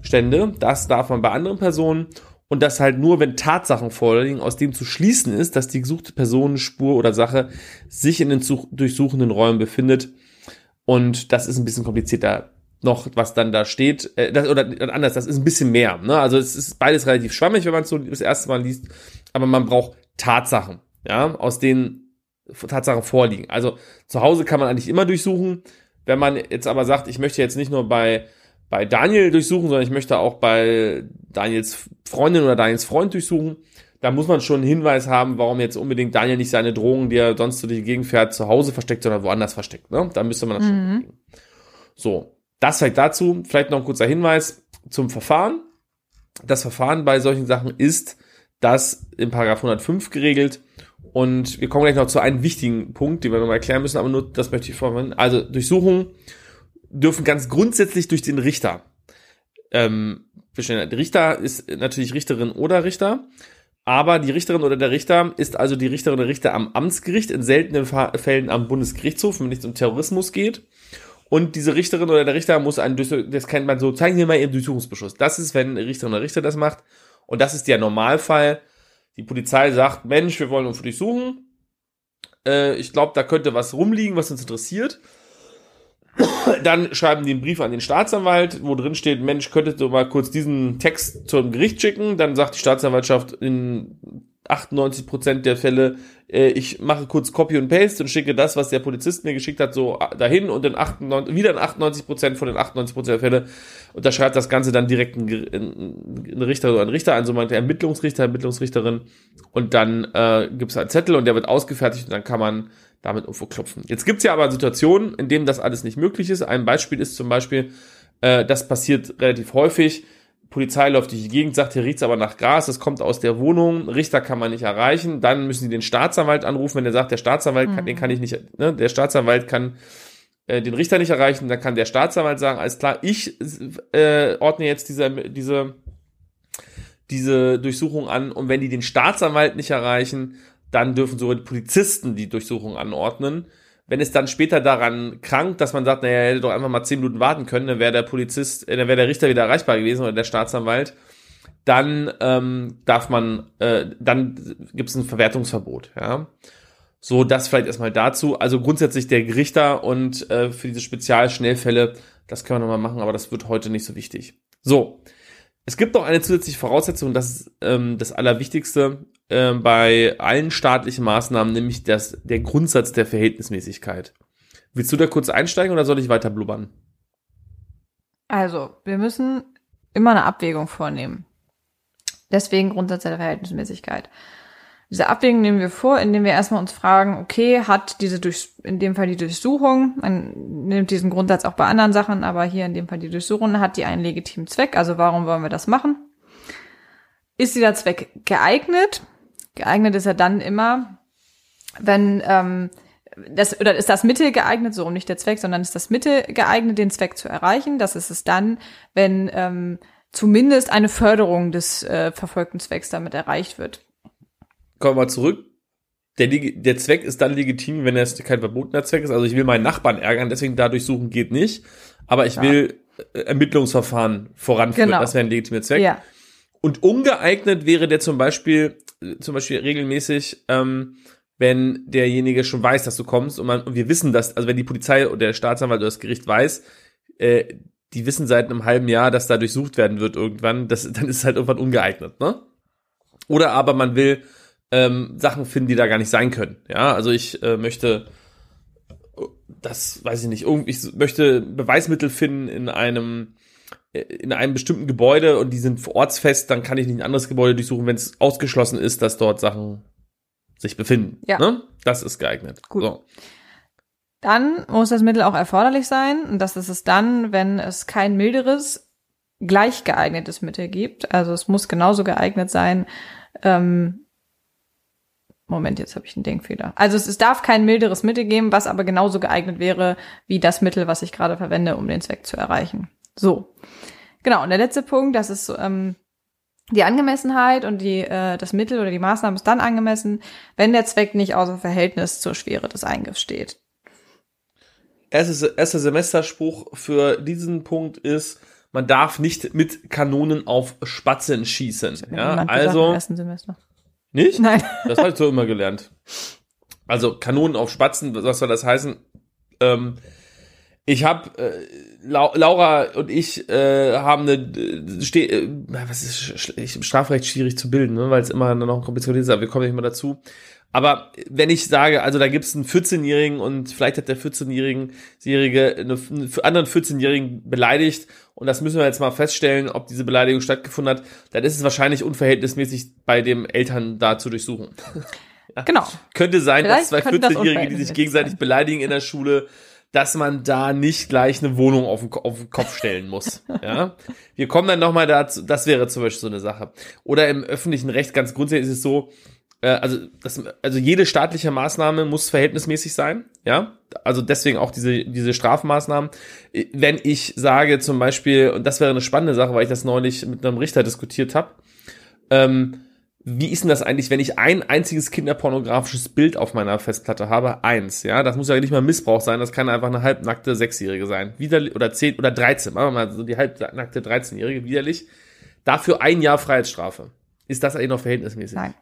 Gegenstände. Das darf man bei anderen Personen. Und das halt nur, wenn Tatsachen vorliegen, aus dem zu schließen ist, dass die gesuchte Person, Spur oder Sache sich in den zu durchsuchenden Räumen befindet. Und das ist ein bisschen komplizierter noch, was dann da steht. Äh, das, oder anders, das ist ein bisschen mehr. Ne? Also es ist beides relativ schwammig, wenn man es so das erste Mal liest. Aber man braucht Tatsachen, ja, aus denen Tatsachen vorliegen. Also zu Hause kann man eigentlich immer durchsuchen. Wenn man jetzt aber sagt, ich möchte jetzt nicht nur bei bei Daniel durchsuchen, sondern ich möchte auch bei Daniels Freundin oder Daniels Freund durchsuchen, da muss man schon einen Hinweis haben, warum jetzt unbedingt Daniel nicht seine Drohungen, die er sonst so durch die Gegend fährt, zu Hause versteckt, sondern woanders versteckt. Ne? Da müsste man das schon Mhm. kriegen. So, das vielleicht dazu. Vielleicht noch ein kurzer Hinweis zum Verfahren. Das Verfahren bei solchen Sachen ist das in Paragraph hundertfünf geregelt. Und wir kommen gleich noch zu einem wichtigen Punkt, den wir nochmal erklären müssen, aber nur das möchte ich vorwenden. Also Durchsuchungen dürfen ganz grundsätzlich durch den Richter. Ähm, der Richter ist natürlich Richterin oder Richter, aber die Richterin oder der Richter ist also die Richterin oder Richter am Amtsgericht, in seltenen Fällen am Bundesgerichtshof, wenn es um Terrorismus geht. Und diese Richterin oder der Richter muss einen, das kennt man so, zeigen wir mal ihren Durchsuchungsbeschluss. Das ist, wenn eine Richterin oder Richter das macht. Und das ist der Normalfall. Die Polizei sagt, Mensch, wir wollen uns durchsuchen. Äh, ich glaube, da könnte was rumliegen, was uns interessiert. Dann schreiben die einen Brief an den Staatsanwalt, wo drin steht, Mensch, könntest du mal kurz diesen Text zum Gericht schicken? Dann sagt die Staatsanwaltschaft in achtundneunzig Prozent der Fälle, äh, ich mache kurz Copy und Paste und schicke das, was der Polizist mir geschickt hat, so dahin und in achtundneunzig, wieder in achtundneunzig Prozent von den achtundneunzig Prozent der Fälle unterschreibt das Ganze dann direkt ein, ein, ein Richter oder ein Richter, ein sogenannter Ermittlungsrichter, Ermittlungsrichterin und dann äh, gibt es einen Zettel und der wird ausgefertigt und dann kann man damit irgendwo klopfen. Jetzt gibt's ja aber Situationen, in denen das alles nicht möglich ist. Ein Beispiel ist zum Beispiel, äh, das passiert relativ häufig, Polizei läuft durch die Gegend, sagt, hier riecht's aber nach Gras, das kommt aus der Wohnung, Richter kann man nicht erreichen, dann müssen die den Staatsanwalt anrufen, wenn der sagt, der Staatsanwalt, kann, mhm. den kann ich nicht, ne, der Staatsanwalt kann äh, den Richter nicht erreichen, dann kann der Staatsanwalt sagen, alles klar, ich äh, ordne jetzt diese, diese, diese Durchsuchung an und wenn die den Staatsanwalt nicht erreichen, dann dürfen sogar die Polizisten die Durchsuchung anordnen. Wenn es dann später daran krankt, dass man sagt, naja, er hätte doch einfach mal zehn Minuten warten können, dann wäre der Polizist, äh, dann wäre der Richter wieder erreichbar gewesen oder der Staatsanwalt, dann ähm, darf man, äh, dann gibt es ein Verwertungsverbot, ja. So, das vielleicht erstmal dazu. Also grundsätzlich der Richter und äh, für diese Spezialschnellfälle, das können wir nochmal machen, aber das wird heute nicht so wichtig. So, es gibt noch eine zusätzliche Voraussetzung, das ist ähm, das Allerwichtigste äh, bei allen staatlichen Maßnahmen, nämlich das, der Grundsatz der Verhältnismäßigkeit. Willst du da kurz einsteigen oder soll ich weiter blubbern? Also, wir müssen immer eine Abwägung vornehmen. Deswegen Grundsatz der Verhältnismäßigkeit. Diese Abwägung nehmen wir vor, indem wir erstmal uns fragen, okay, hat diese durch, in dem Fall die Durchsuchung, man nimmt diesen Grundsatz auch bei anderen Sachen, aber hier in dem Fall die Durchsuchung, hat die einen legitimen Zweck, also warum wollen wir das machen? Ist dieser Zweck geeignet? Geeignet ist er dann immer, wenn, ähm, das, oder ist das Mittel geeignet, so nicht der Zweck, sondern ist das Mittel geeignet, den Zweck zu erreichen? Das ist es dann, wenn ähm, zumindest eine Förderung des äh, verfolgten Zwecks damit erreicht wird. Kommen wir mal zurück. Der, der Zweck ist dann legitim, wenn es kein verbotener Zweck ist. Also ich will meinen Nachbarn ärgern, deswegen da durchsuchen geht nicht. Aber ich ja. will Ermittlungsverfahren voranführen. Genau. Das wäre ein legitimer Zweck. Ja. Und ungeeignet wäre der zum Beispiel, zum Beispiel regelmäßig, ähm, wenn derjenige schon weiß, dass du kommst und, man, und wir wissen das, also wenn die Polizei oder der Staatsanwalt oder das Gericht weiß, äh, die wissen seit einem halben Jahr, dass da durchsucht werden wird irgendwann, das, dann ist es halt irgendwann ungeeignet, ne? Oder aber man will ähm, Sachen finden, die da gar nicht sein können, ja? Also ich äh, möchte, das weiß ich nicht, irgendwie, ich möchte Beweismittel finden in einem in einem bestimmten Gebäude und die sind ortsfest, dann kann ich nicht ein anderes Gebäude durchsuchen, wenn es ausgeschlossen ist, dass dort Sachen sich befinden. Ja. Ne? Das ist geeignet. Gut. So. Dann muss das Mittel auch erforderlich sein. Und das ist es dann, wenn es kein milderes, gleich geeignetes Mittel gibt. Also es muss genauso geeignet sein. Ähm, Moment, jetzt habe ich einen Denkfehler. Also es, es darf kein milderes Mittel geben, was aber genauso geeignet wäre wie das Mittel, was ich gerade verwende, um den Zweck zu erreichen. So, genau. Und der letzte Punkt, das ist ähm, die Angemessenheit und die äh, das Mittel oder die Maßnahme ist dann angemessen, wenn der Zweck nicht außer Verhältnis zur Schwere des Eingriffs steht. Erster erste Semesterspruch für diesen Punkt ist, man darf nicht mit Kanonen auf Spatzen schießen. Ja, also. Im ersten Semester. Nicht? Nein. Das habe ich so immer gelernt. Also Kanonen auf Spatzen, was soll das heißen? Ähm, ich habe, äh, Laura und ich äh, haben eine, ste äh, was ist sch Strafrecht schwierig zu bilden, ne? Weil es immer noch ein kompliziertes ist, aber wir kommen nicht mal dazu. Aber wenn ich sage, also da gibt's einen vierzehnjährigen und vielleicht hat der vierzehnjährige eine, einen anderen vierzehnjährigen beleidigt und das müssen wir jetzt mal feststellen, ob diese Beleidigung stattgefunden hat, dann ist es wahrscheinlich unverhältnismäßig bei dem Eltern da zu durchsuchen. Ja. Genau. Könnte sein, Vielleicht dass zwei vierzehnjährige, die sich gegenseitig sein. beleidigen in der Schule, dass man da nicht gleich eine Wohnung auf den, auf den Kopf stellen muss. Ja, wir kommen dann nochmal dazu, das wäre zum Beispiel so eine Sache. Oder im öffentlichen Recht ganz grundsätzlich ist es so, äh, also, das, also jede staatliche Maßnahme muss verhältnismäßig sein. Ja, also deswegen auch diese, diese Strafmaßnahmen. Wenn ich sage zum Beispiel, und das wäre eine spannende Sache, weil ich das neulich mit einem Richter diskutiert habe, ähm, wie ist denn das eigentlich, wenn ich ein einziges kinderpornografisches Bild auf meiner Festplatte habe? Eins, ja, das muss ja nicht mal Missbrauch sein, das kann einfach eine halbnackte Sechsjährige sein. Widerlich, oder zehn oder dreizehn, machen wir mal so die halbnackte dreizehnjährige, widerlich. Dafür ein Jahr Freiheitsstrafe. Ist das eigentlich noch verhältnismäßig? Nein.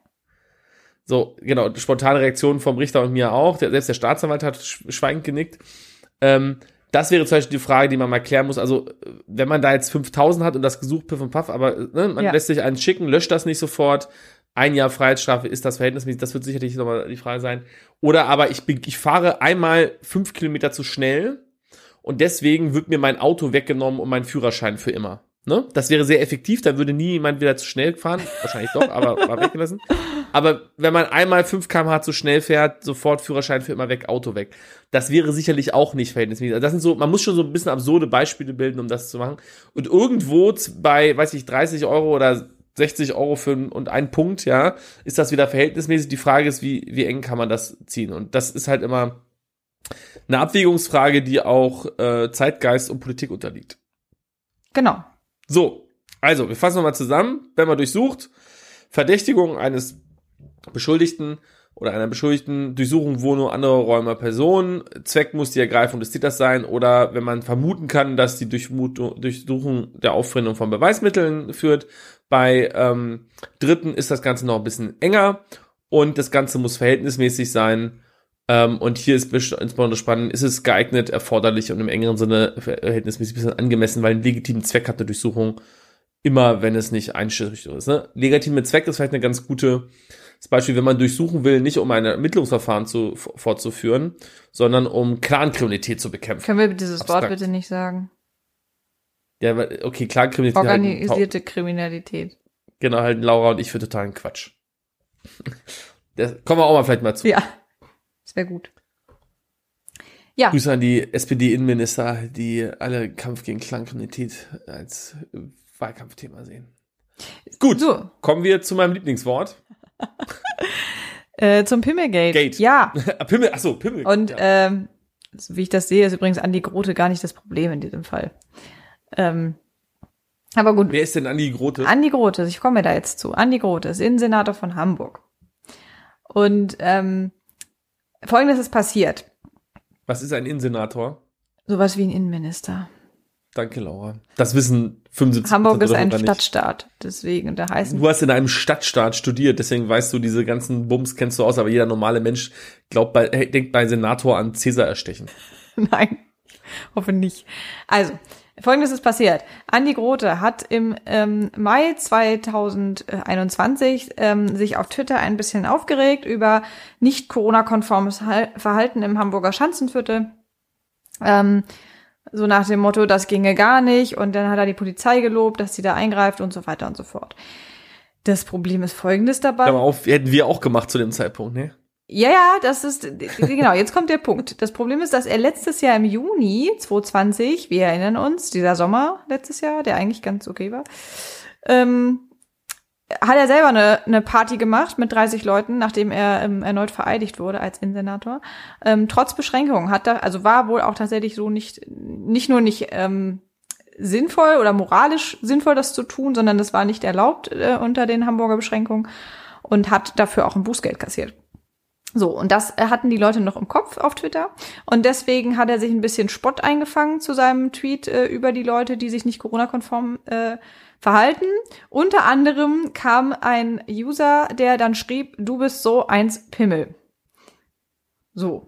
So, genau, spontane Reaktion vom Richter und mir auch. Der, selbst der Staatsanwalt hat schweigend genickt. Ähm, Das wäre zum Beispiel die Frage, die man mal klären muss. Also, wenn man da jetzt fünftausend hat und das gesucht, piff und paff, aber ne, man ja. lässt sich einen schicken, löscht das nicht sofort. Ein Jahr Freiheitsstrafe, ist das verhältnismäßig? Das wird sicherlich nochmal die Frage sein. Oder aber ich, ich fahre einmal fünf Kilometer zu schnell und deswegen wird mir mein Auto weggenommen und mein Führerschein für immer. Ne? Das wäre sehr effektiv, dann würde nie jemand wieder zu schnell fahren. Wahrscheinlich doch, aber war weggelassen. Aber wenn man einmal fünf Kilometer pro Stunde zu schnell fährt, sofort Führerschein für immer weg, Auto weg. Das wäre sicherlich auch nicht verhältnismäßig. Also das sind so, man muss schon so ein bisschen absurde Beispiele bilden, um das zu machen. Und irgendwo bei, weiß ich, dreißig Euro oder sechzig Euro für ein, und ein Punkt, ja, ist das wieder verhältnismäßig. Die Frage ist, wie, wie eng kann man das ziehen? Und das ist halt immer eine Abwägungsfrage, die auch äh, Zeitgeist und Politik unterliegt. Genau. So, also, wir fassen nochmal zusammen. Wenn man durchsucht, Verdächtigung eines Beschuldigten oder einer Beschuldigten, Durchsuchung Wohnung, andere Räume, Personen, Zweck muss die Ergreifung des Täters sein oder wenn man vermuten kann, dass die Durchsuchung der Auffindung von Beweismitteln führt. Bei ähm, Dritten ist das Ganze noch ein bisschen enger und das Ganze muss verhältnismäßig sein. Ähm, und hier ist insbesondere spannend, ist es geeignet, erforderlich und im engeren Sinne verhältnismäßig ein bisschen angemessen, weil einen legitimen Zweck hat eine Durchsuchung immer, wenn es nicht einschüchtert ist. Ne? Legitimer Zweck ist vielleicht eine ganz gute das Beispiel, wenn man durchsuchen will, nicht um ein Ermittlungsverfahren zu, fortzuführen, sondern um Clankriminalität zu bekämpfen. Können wir dieses Abstrakt. Wort bitte nicht sagen? Ja, okay, Clankriminalität. Organisierte halt, Kriminalität. Genau, halt Laura und ich für totalen Quatsch. Das kommen wir auch mal vielleicht mal zu. Ja, das wäre gut. Ja. Grüße an die S P D-Innenminister, die alle Kampf gegen Clankriminalität als Wahlkampfthema sehen. Gut, so. Kommen wir zu meinem Lieblingswort. äh, zum Pimmelgate. Gate. Ja. Pimmel, achso, Pimmel. Und ja. ähm, wie ich das sehe, ist übrigens Andi Grote gar nicht das Problem in diesem Fall. Ähm, aber gut. Wer ist denn Andi Grote? Andi Grote, ich komme da jetzt zu. Andi Grote ist Innensenator von Hamburg. Und ähm, Folgendes ist passiert. Was ist ein Innensenator? Sowas wie ein Innenminister. Danke, Laura. Das wissen fünfundsiebzig Prozent Hamburg ist ein nicht. Stadtstaat, deswegen, da heißen. Du hast in einem Stadtstaat studiert, deswegen weißt du, diese ganzen Bums kennst du aus, aber jeder normale Mensch glaubt bei, denkt bei Senator an Cäsar erstechen. Nein, hoffe nicht. Also, Folgendes ist passiert. Andi Grote hat im ähm, Mai zweitausendeinundzwanzig ähm, sich auf Twitter ein bisschen aufgeregt über nicht Corona-konformes Verhalten im Hamburger Schanzenviertel. Ähm, so nach dem Motto, das ginge gar nicht. Und dann hat er die Polizei gelobt, dass sie da eingreift und so weiter und so fort. Das Problem ist Folgendes dabei. Aber auf, hätten wir auch gemacht zu dem Zeitpunkt, ne? Ja, ja, das ist, genau, jetzt kommt der Punkt. Das Problem ist, dass er letztes Jahr im Juni zweitausendzwanzig, wir erinnern uns, dieser Sommer letztes Jahr, der eigentlich ganz okay war, ähm, hat er selber eine, eine Party gemacht mit dreißig Leuten, nachdem er ähm, erneut vereidigt wurde als Innensenator. Ähm, trotz Beschränkungen hat er, also war wohl auch tatsächlich so nicht, nicht nur nicht ähm, sinnvoll oder moralisch sinnvoll, das zu tun, sondern das war nicht erlaubt äh, unter den Hamburger Beschränkungen und hat dafür auch ein Bußgeld kassiert. So, und das hatten die Leute noch im Kopf auf Twitter. Und deswegen hat er sich ein bisschen Spott eingefangen zu seinem Tweet äh, über die Leute, die sich nicht Corona-konform äh, verhalten. Unter anderem kam ein User, der dann schrieb, du bist so eins Pimmel. So.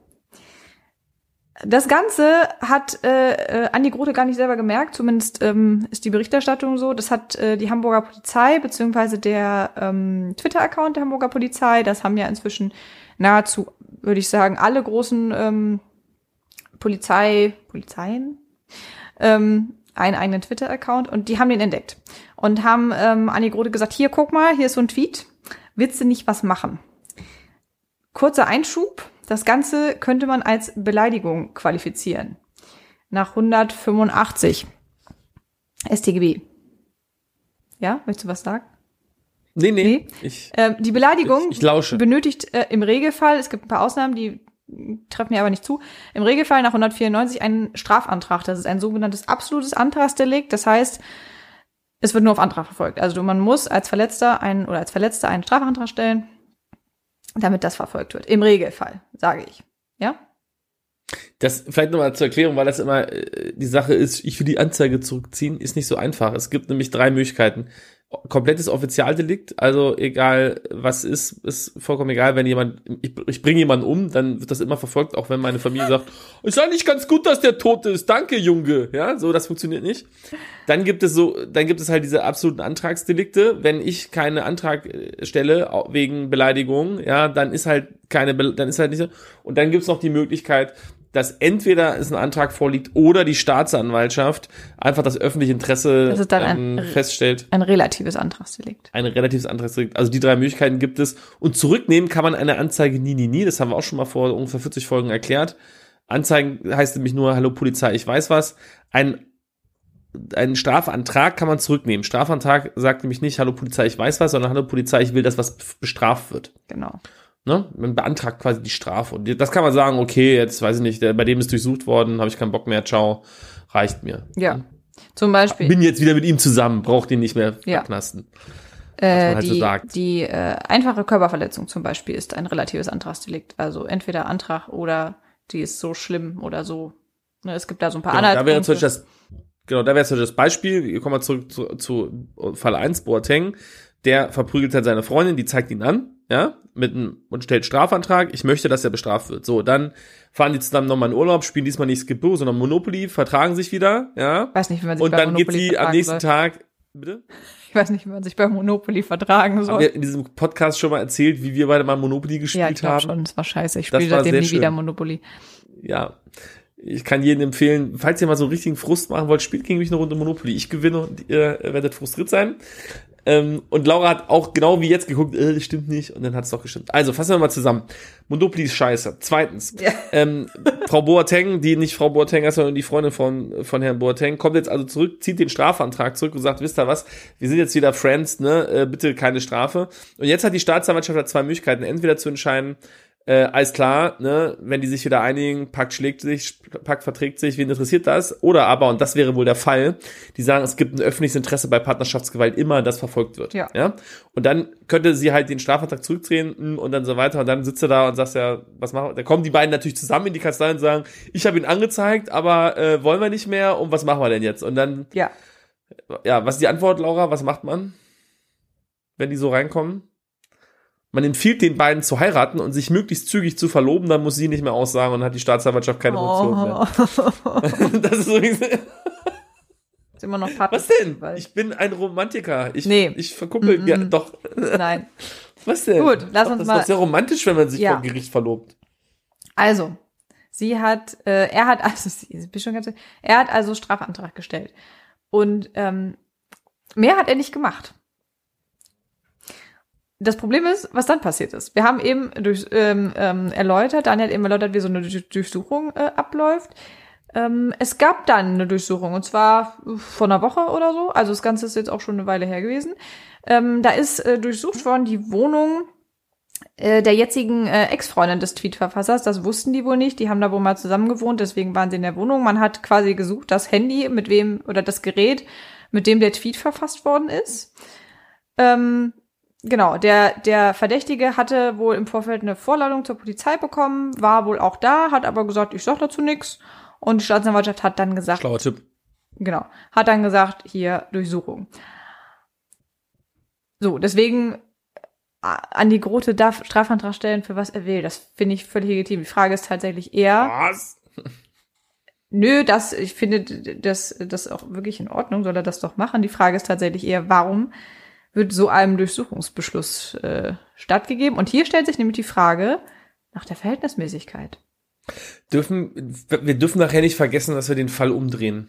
Das Ganze hat äh, Andi Grote gar nicht selber gemerkt, zumindest ähm, ist die Berichterstattung so. Das hat äh, die Hamburger Polizei, beziehungsweise der ähm, Twitter-Account der Hamburger Polizei, das haben ja inzwischen nahezu, würde ich sagen, alle großen ähm, Polizei, Polizeien ähm, einen eigenen Twitter-Account und die haben den entdeckt und haben ähm, Andi Grote gesagt, hier, guck mal, hier ist so ein Tweet, willst du nicht was machen? Kurzer Einschub. Das Ganze könnte man als Beleidigung qualifizieren. Nach hundertfünfundachtzig S t G B. Ja, möchtest du was sagen? Nee, nee. nee? Ich, äh, die Beleidigung ich, ich lausche. benötigt äh, im Regelfall, es gibt ein paar Ausnahmen, die treffen mir aber nicht zu, im Regelfall nach hundertvierundneunzig einen Strafantrag. Das ist ein sogenanntes absolutes Antragsdelikt. Das heißt, es wird nur auf Antrag verfolgt. Also man muss als Verletzter einen oder als Verletzter einen Strafantrag stellen, damit das verfolgt wird. Im Regelfall, sage ich. Ja? Das vielleicht nochmal zur Erklärung, weil das immer äh, die Sache ist, ich will die Anzeige zurückziehen, ist nicht so einfach. Es gibt nämlich drei Möglichkeiten. Komplettes Offizialdelikt, also egal was ist, ist vollkommen egal, wenn jemand, ich, ich bringe jemanden um, dann wird das immer verfolgt, auch wenn meine Familie sagt, ist eigentlich ganz gut, dass der tot ist, danke Junge, ja, so, das funktioniert nicht. Dann gibt es so, dann gibt es halt diese absoluten Antragsdelikte, wenn ich keinen Antrag stelle wegen Beleidigung, ja, dann ist halt keine, dann ist halt nicht so, und dann gibt es noch die Möglichkeit, dass entweder es ein Antrag vorliegt oder die Staatsanwaltschaft einfach das öffentliche Interesse das ist dann ähm, ein, feststellt. Ein relatives Antragsdelikt. Ein relatives Antragsdelikt. Also die drei Möglichkeiten gibt es. Und zurücknehmen kann man eine Anzeige nie, nie, nie. Das haben wir auch schon mal vor ungefähr vierzig Folgen erklärt. Anzeigen heißt nämlich nur, hallo Polizei, ich weiß was. Ein Ein Strafantrag kann man zurücknehmen. Strafantrag sagt nämlich nicht, hallo Polizei, ich weiß was, sondern hallo Polizei, ich will, dass was bestraft wird. Genau. Ne? Man beantragt quasi die Strafe. Und das kann man sagen, okay, jetzt weiß ich nicht, der, bei dem ist durchsucht worden, habe ich keinen Bock mehr, ciao, reicht mir. Ja, zum Beispiel. Bin jetzt wieder mit ihm zusammen, braucht ihn nicht mehr ja. verknasten. Äh, halt die so sagt. die äh, einfache Körperverletzung zum Beispiel ist ein relatives Antragsdelikt. Also entweder Antrag oder die ist so schlimm oder so. Ne, es gibt da so ein paar genau, Anhaltspunkte. Da wäre zum Beispiel das, genau, da wäre zum Beispiel das Beispiel, wir kommen mal zurück zu, zu Fall eins, Boateng, der verprügelt halt seine Freundin, die zeigt ihn an, ja, mit einem, und stellt Strafantrag, ich möchte, dass er bestraft wird. So, dann fahren die zusammen nochmal in Urlaub, spielen diesmal nicht Skip-Bo, sondern Monopoly, vertragen sich wieder, ja. Weiß nicht, wie man sich und bei dann Monopoly geht sie am nächsten soll. Tag, bitte? Ich weiß nicht, wie man sich bei Monopoly vertragen soll. Haben wir in diesem Podcast schon mal erzählt, wie wir beide mal Monopoly gespielt ja, ich glaub haben? schon, das war scheiße. Ich Das spiele war seitdem sehr nie schön. wieder Monopoly. Ja, ich kann jedem empfehlen, falls ihr mal so einen richtigen Frust machen wollt, spielt gegen mich eine Runde Monopoly. Ich gewinne und ihr werdet frustriert sein. Ähm, und Laura hat auch genau wie jetzt geguckt, äh, das stimmt nicht, und dann hat es doch gestimmt. Also, fassen wir mal zusammen. Monopoly ist scheiße. Zweitens, Ja. ähm, Frau Boateng, die nicht Frau Boateng ist, sondern die Freundin von, von Herrn Boateng, kommt jetzt also zurück, zieht den Strafantrag zurück und sagt, wisst ihr was, wir sind jetzt wieder Friends, ne, äh, bitte keine Strafe. Und jetzt hat die Staatsanwaltschaft halt zwei Möglichkeiten, entweder zu entscheiden, Äh, alles klar, ne, wenn die sich wieder einigen, Pakt schlägt sich, Pakt verträgt sich, wen interessiert das? Oder aber, und das wäre wohl der Fall, die sagen, es gibt ein öffentliches Interesse bei Partnerschaftsgewalt immer, das verfolgt wird. Ja. ja. Und dann könnte sie halt den Strafantrag zurückdrehen und dann so weiter und dann sitzt er da und sagt ja, was machen wir? Da kommen die beiden natürlich zusammen in die Kanzlei und sagen, ich habe ihn angezeigt, aber äh, wollen wir nicht mehr und was machen wir denn jetzt? Und dann, Ja. ja, was ist die Antwort, Laura? Was macht man, wenn die so reinkommen? Man empfiehlt den beiden zu heiraten und sich möglichst zügig zu verloben, dann muss sie nicht mehr aussagen und hat die Staatsanwaltschaft keine Option mehr. Das ist übrigens Ist immer noch Partner. Was denn? Ich bin ein Romantiker. Ich, Nee. ich verkuppel, Mm-mm. ja, doch. Nein. Was denn? Gut, lass uns das mal- ist doch sehr romantisch, wenn man sich Ja. vor Gericht verlobt. Also, sie hat, äh, er hat, also, sie, bist schon ganz, er hat also Strafantrag gestellt. Und ähm, mehr hat er nicht gemacht. Das Problem ist, was dann passiert ist. Wir haben eben durch, ähm, ähm, erläutert, Daniel hat eben erläutert, wie so eine Durch- Durchsuchung äh, abläuft. Ähm, es gab dann eine Durchsuchung, und zwar vor einer Woche oder so. Also das Ganze ist jetzt auch schon eine Weile her gewesen. Ähm, da ist äh, durchsucht worden die Wohnung äh, der jetzigen äh, Ex-Freundin des Tweetverfassers. Das wussten die wohl nicht. Die haben da wohl mal zusammen gewohnt, deswegen waren sie in der Wohnung. Man hat quasi gesucht, das Handy, mit wem, oder das Gerät, mit dem der Tweet verfasst worden ist. Ähm, genau, der, der Verdächtige hatte wohl im Vorfeld eine Vorladung zur Polizei bekommen, war wohl auch da, hat aber gesagt, ich sag dazu nichts. Und die Staatsanwaltschaft hat dann gesagt, Schlauer Tipp. Genau, hat dann gesagt, hier Durchsuchung. So, deswegen Andi Grote darf Strafantrag stellen, für was er will. Das finde ich völlig legitim. Die Frage ist tatsächlich eher, Was? Nö, das, ich finde, das, das ist auch wirklich in Ordnung, soll er das doch machen. Die Frage ist tatsächlich eher, warum wird so einem Durchsuchungsbeschluss äh, stattgegeben? Und hier stellt sich nämlich die Frage nach der Verhältnismäßigkeit. Dürfen, wir dürfen nachher nicht vergessen, dass wir den Fall umdrehen.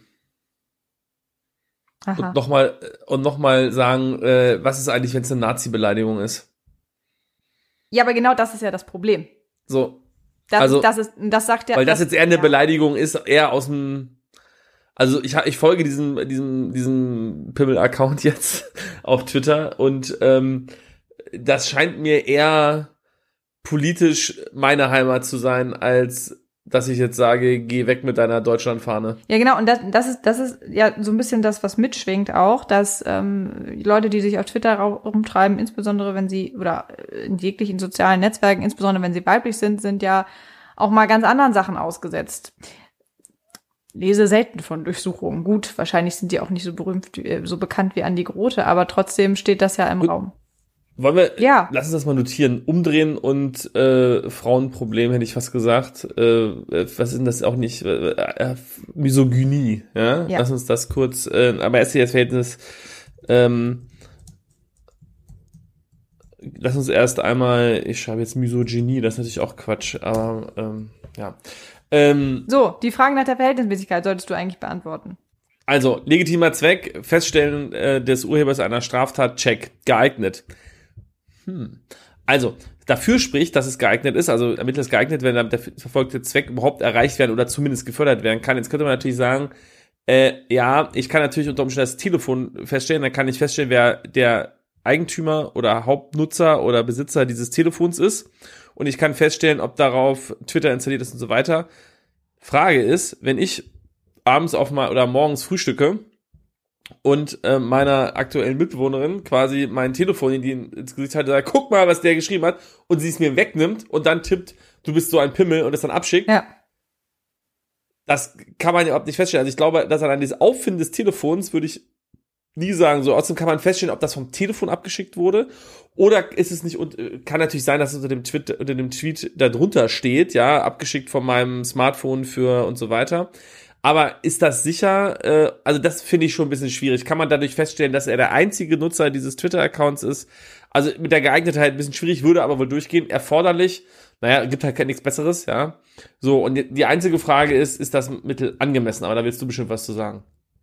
Aha. Und nochmal, und noch mal sagen, äh, was ist eigentlich, wenn es eine Nazi-Beleidigung ist? Ja, aber genau das ist ja das Problem. So. Das, also, das ist, das sagt ja. Weil das, das jetzt eher eine ja. Beleidigung ist, eher aus dem, also ich, ich folge diesem, diesem, diesem Pimmel-Account jetzt auf Twitter und ähm, das scheint mir eher politisch meine Heimat zu sein, als dass ich jetzt sage, geh weg mit deiner Deutschlandfahne. Ja, genau, und das, das ist, das ist ja so ein bisschen das, was mitschwingt auch, dass ähm, die Leute, die sich auf Twitter rumtreiben, insbesondere wenn sie, oder in jeglichen sozialen Netzwerken, insbesondere wenn sie weiblich sind, sind ja auch mal ganz anderen Sachen ausgesetzt. Lese selten von Durchsuchungen. Gut, wahrscheinlich sind die auch nicht so berühmt, so bekannt wie Andi Grote, aber trotzdem steht das ja im Gut. Raum. Wollen wir, ja. lass uns das mal notieren, umdrehen und äh, Frauenproblem, hätte ich fast gesagt. Äh, was ist denn das auch nicht? Äh, äh, Misogynie, ja? ja? Lass uns das kurz, äh, aber erst hier das Verhältnis, ähm, lass uns erst einmal, ich schreibe jetzt Misogynie, das ist natürlich auch Quatsch, aber ähm, ja. Ähm, so, die Frage nach der Verhältnismäßigkeit solltest du eigentlich beantworten. Also, legitimer Zweck, Feststellen äh, des Urhebers einer Straftat, check, geeignet. Hm. Also, dafür spricht, dass es geeignet ist, also damit es geeignet, wenn damit der verfolgte Zweck überhaupt erreicht werden oder zumindest gefördert werden kann. Jetzt könnte man natürlich sagen, äh, ja, ich kann natürlich unter Umständen das Telefon feststellen, dann kann ich feststellen, wer der Eigentümer oder Hauptnutzer oder Besitzer dieses Telefons ist und ich kann feststellen, ob darauf Twitter installiert ist und so weiter. Frage ist, wenn ich abends auf mal oder morgens frühstücke und äh, meiner aktuellen Mitbewohnerin quasi mein Telefon in die ins Gesicht halte, sagt, guck mal, was der geschrieben hat, und sie es mir wegnimmt und dann tippt, du bist so ein Pimmel, und es dann abschickt. Ja. Das kann man ja überhaupt nicht feststellen. Also ich glaube, dass an dieses Auffinden des Telefons würde ich nie sagen. So, außerdem kann man feststellen, ob das vom Telefon abgeschickt wurde oder ist es nicht, und kann natürlich sein, dass es unter dem Tweet, unter dem Tweet da drunter steht, ja, abgeschickt von meinem Smartphone für und so weiter. Aber ist das sicher? Äh, also das finde ich schon ein bisschen schwierig. Kann man dadurch feststellen, dass er der einzige Nutzer dieses Twitter-Accounts ist? Also mit der Geeignetheit ein bisschen schwierig, würde aber wohl durchgehen. Erforderlich, naja, gibt halt nichts Besseres, ja. So, und die einzige Frage ist, ist das Mittel angemessen? Aber da willst du bestimmt was zu sagen.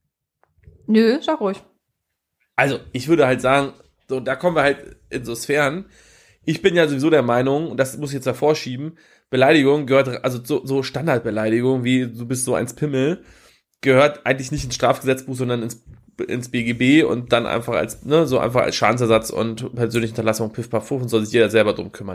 Nö, sag ruhig. Also, ich würde halt sagen, so, da kommen wir halt in so Sphären. Ich bin ja sowieso der Meinung, und das muss ich jetzt davor schieben, Beleidigung gehört, also so, so Standardbeleidigung, wie du bist so eins Pimmel, gehört eigentlich nicht ins Strafgesetzbuch, sondern ins, ins B G B und dann einfach als, ne, so einfach als Schadensersatz und persönliche Hinterlassung, Piff, Paff, Puff, und soll sich jeder selber drum kümmern.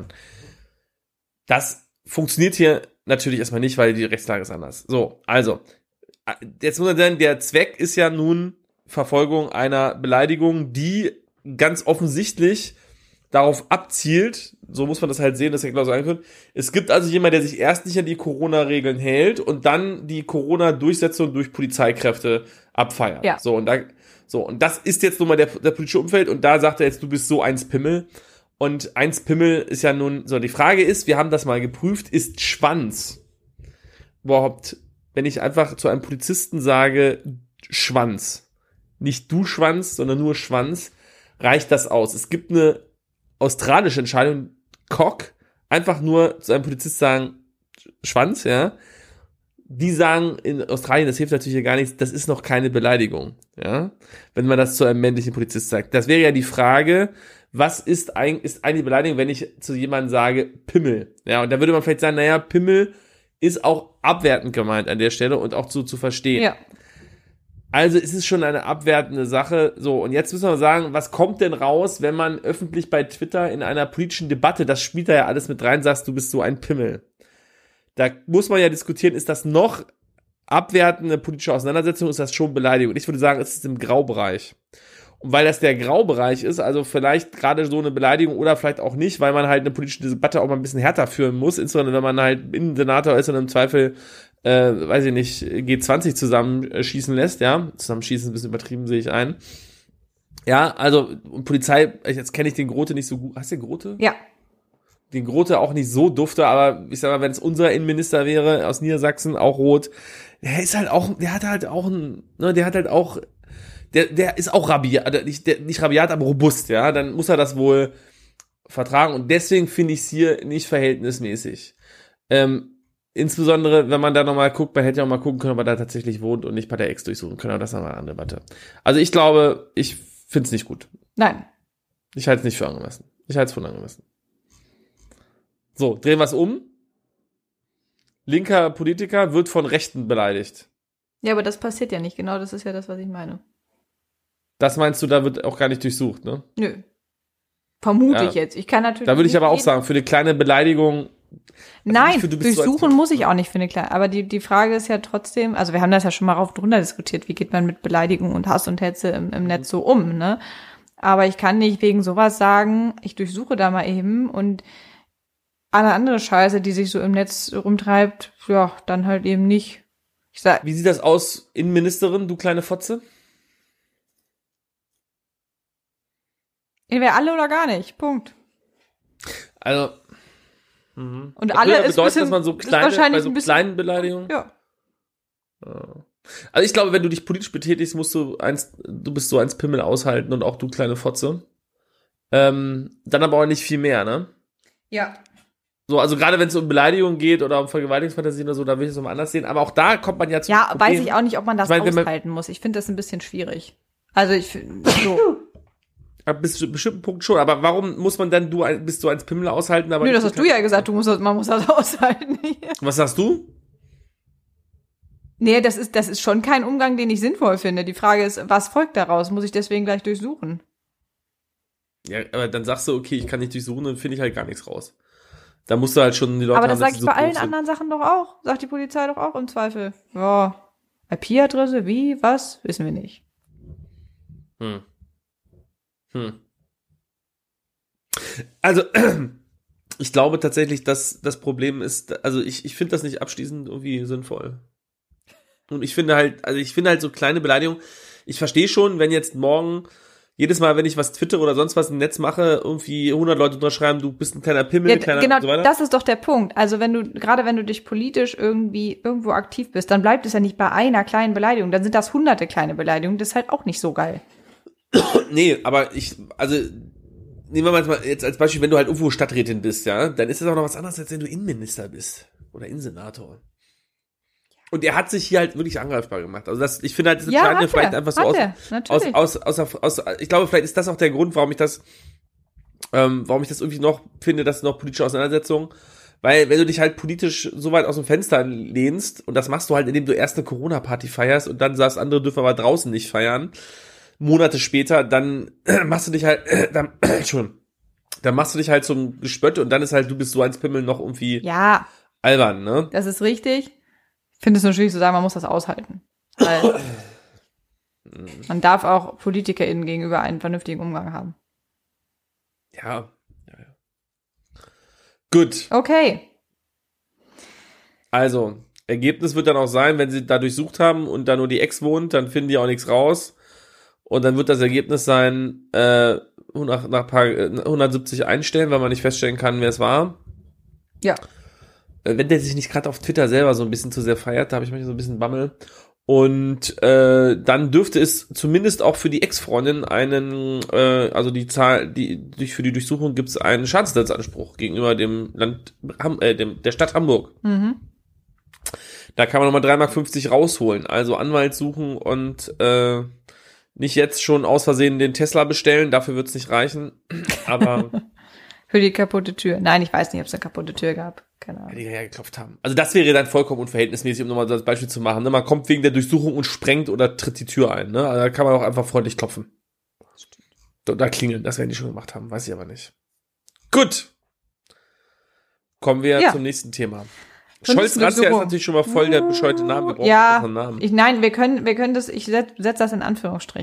Das funktioniert hier natürlich erstmal nicht, weil die Rechtslage ist anders. So, also, jetzt muss man sagen, der Zweck ist ja nun Verfolgung einer Beleidigung, die ganz offensichtlich darauf abzielt, so muss man das halt sehen, dass er genauso einführt. Es gibt also jemand, der sich erst nicht an die Corona-Regeln hält und dann die Corona-Durchsetzung durch Polizeikräfte abfeiert. Ja. So, und da, so, und das ist jetzt nun mal der, der politische Umfeld, und da sagt er jetzt, du bist so eins Pimmel. Und eins Pimmel ist ja nun, so, die Frage ist, wir haben das mal geprüft, ist Schwanz überhaupt, wenn ich einfach zu einem Polizisten sage, Schwanz, nicht du Schwanz, sondern nur Schwanz, reicht das aus? Es gibt eine australische Entscheidung, Cock, einfach nur zu einem Polizist sagen, Schwanz, ja. Die sagen in Australien, das hilft natürlich hier gar nichts, das ist noch keine Beleidigung, ja. Wenn man das zu einem männlichen Polizist sagt. Das wäre ja die Frage, was ist eigentlich, ist eine Beleidigung, wenn ich zu jemandem sage, Pimmel, ja. Und da würde man vielleicht sagen, naja, Pimmel ist auch abwertend gemeint an der Stelle und auch zu, zu verstehen. Ja. Also es ist schon eine abwertende Sache. So, und jetzt müssen wir sagen, was kommt denn raus, wenn man öffentlich bei Twitter in einer politischen Debatte, das spielt da ja alles mit rein, sagst, du bist so ein Pimmel. Da muss man ja diskutieren, ist das noch abwertende politische Auseinandersetzung, ist das schon Beleidigung? Ich würde sagen, es ist im Graubereich. Und weil das der Graubereich ist, also vielleicht gerade so eine Beleidigung oder vielleicht auch nicht, weil man halt eine politische Debatte auch mal ein bisschen härter führen muss, insbesondere wenn man halt Innensenator ist und im Zweifel, äh, weiß ich nicht, G zwanzig zusammenschießen lässt, ja, zusammenschießen ist ein bisschen übertrieben, sehe ich ein. Ja, also und Polizei, jetzt kenne ich den Grote nicht so gut. Hast du den Grote? Ja. Den Grote auch nicht so dufte, aber ich sag mal, wenn es unser Innenminister wäre, aus Niedersachsen, auch rot, der ist halt auch, der hat halt auch ein, ne, der hat halt auch, der, der ist auch rabiat, nicht, der, nicht rabiat, aber robust, ja, dann muss er das wohl vertragen und deswegen finde ich es hier nicht verhältnismäßig. Ähm, insbesondere, wenn man da nochmal guckt, man hätte ja auch mal gucken können, ob er da tatsächlich wohnt und nicht bei der Ex durchsuchen können, aber das ist nochmal eine andere Debatte. Also ich glaube, ich finde es nicht gut. Nein. Ich halte es nicht für angemessen. Ich halte es für unangemessen. So, drehen wir es um. Linker Politiker wird von Rechten beleidigt. Ja, aber das passiert ja nicht. Genau das ist ja das, was ich meine. Das meinst du, da wird auch gar nicht durchsucht, ne? Nö. Vermute Ja. ich jetzt. Ich kann natürlich. Da würde ich aber auch jeden- sagen, für eine kleine Beleidigung. Nein, für, du bist so durchsuchen als- muss ich auch nicht für eine kleine. Aber die, die Frage ist ja trotzdem, also wir haben das ja schon mal rauf und runter diskutiert, wie geht man mit Beleidigung und Hass und Hetze im, im Netz so um, ne? Aber ich kann nicht wegen sowas sagen, ich durchsuche da mal eben und alle andere Scheiße, die sich so im Netz rumtreibt, ja, dann halt eben nicht. Ich sag, Wie sieht das aus, Innenministerin, du kleine Fotze? entweder alle oder gar nicht. Punkt. Also, mhm. Und Das alle würde ja ist bedeuten, bisschen- dass man so ist kleine, wahrscheinlich bei so ein bisschen- kleinen Beleidigungen. Ja. Also ich glaube, wenn du dich politisch betätigst, musst du eins, du bist so eins Pimmel aushalten und auch du kleine Fotze. Ähm, dann aber auch nicht viel mehr, ne? Ja. So, also gerade wenn es um Beleidigung geht oder um Vergewaltigungsfantasien oder so, da will ich es nochmal anders sehen. Aber auch da kommt man ja zu. Ja, weiß ich auch nicht, ob man das Ich meine, wenn man- aushalten muss. Ich finde das ein bisschen schwierig. Also ich finde, so. Ab bis zu einem bestimmten Punkt schon. Aber warum muss man dann du ein, bist du eins Pimmel aushalten? Aber Nö, nicht das so hast du ja gesagt, du musst das, man muss das aushalten. Was sagst du? Nee, das ist, das ist schon kein Umgang, den ich sinnvoll finde. Die Frage ist, was folgt daraus? Muss ich deswegen gleich durchsuchen? Ja, aber dann sagst du, okay, ich kann nicht durchsuchen, dann finde ich halt gar nichts raus. Da musst du halt schon die Leute Aber das haben, sage dass ich sie bei so allen groß sind. anderen Sachen doch auch. Sagt die Polizei doch auch im Zweifel. Ja, I P-Adresse, wie, was? Wissen wir nicht. Hm. Hm. Also, ich glaube tatsächlich, dass das Problem ist, also ich, ich finde das nicht abschließend irgendwie sinnvoll. Und ich finde halt, also ich finde halt so kleine Beleidigungen, ich verstehe schon, wenn jetzt morgen, jedes Mal, wenn ich was twitter oder sonst was im Netz mache, irgendwie hundert Leute unterschreiben, du bist ein kleiner Pimmel, Ja, kleiner genau, und so weiter. das ist doch der Punkt. Also wenn du, gerade wenn du dich politisch irgendwie irgendwo aktiv bist, dann bleibt es ja nicht bei einer kleinen Beleidigung. Dann sind das hunderte kleine Beleidigungen. Das ist halt auch nicht so geil. Nee, aber ich, also, nehmen wir mal jetzt mal jetzt als Beispiel, wenn du halt irgendwo Stadträtin bist, ja, dann ist das auch noch was anderes, als wenn du Innenminister bist. Oder Innensenator. Und er hat sich hier halt wirklich angreifbar gemacht. Also das, ich finde halt, das Ja, scheint mir hat vielleicht er, einfach so hat aus, er, aus, natürlich. aus, aus, aus, aus, ich glaube, vielleicht ist das auch der Grund, warum ich das, ähm, warum ich das irgendwie noch finde, dass noch politische Auseinandersetzungen, weil wenn du dich halt politisch so weit aus dem Fenster lehnst, und das machst du halt, indem du erst eine Corona-Party feierst und dann sagst, andere dürfen aber draußen nicht feiern, Monate später, dann machst du dich halt, dann, Entschuldigung, dann machst du dich halt zum Gespött und dann ist halt, du bist so eins Pimmel noch irgendwie Ja, albern, ne? das ist richtig. Ich finde es nur schwierig zu sagen, man muss das aushalten. Weil man darf auch PolitikerInnen gegenüber einen vernünftigen Umgang haben. Ja, ja, ja. Gut, Okay. also, Ergebnis wird dann auch sein, wenn sie da durchsucht haben und da nur die Ex wohnt, dann finden die auch nichts raus. Und dann wird das Ergebnis sein, äh, nach, nach hundertsiebzig einstellen, weil man nicht feststellen kann, wer es war. Ja. Wenn der sich nicht gerade auf Twitter selber so ein bisschen zu sehr feiert, da habe ich manchmal so ein bisschen Bammel. Und äh, dann dürfte es zumindest auch für die Ex-Freundin einen, äh, also die Zahl, die durch für die Durchsuchung gibt es einen Schadensersatzanspruch gegenüber dem Land, Ham, äh, dem der Stadt Hamburg. Mhm. Da kann man nochmal drei Mark fünfzig rausholen. Also Anwalt suchen und äh, nicht jetzt schon aus Versehen den Tesla bestellen. Dafür wird es nicht reichen. Aber Für die kaputte Tür. Nein, ich weiß nicht, ob es eine kaputte Tür gab. Keine Ahnung. die ja geklopft haben. Also das wäre dann vollkommen unverhältnismäßig, um nochmal so als Beispiel zu machen. Ne? Man kommt wegen der Durchsuchung und sprengt oder tritt die Tür ein. Ne? Also da kann man auch einfach freundlich klopfen. Oder klingeln, das werden die schon gemacht haben. Weiß ich aber nicht. Gut. Kommen wir Ja. zum nächsten Thema. Zur nächsten Scholz-Razzia ist Durchsuchung. natürlich schon mal voll der bescheuerte Name. Wir brauchen Ja, einen Namen. ich, nein, wir können, wir können das, ich setze setz das in Anführungsstrichen.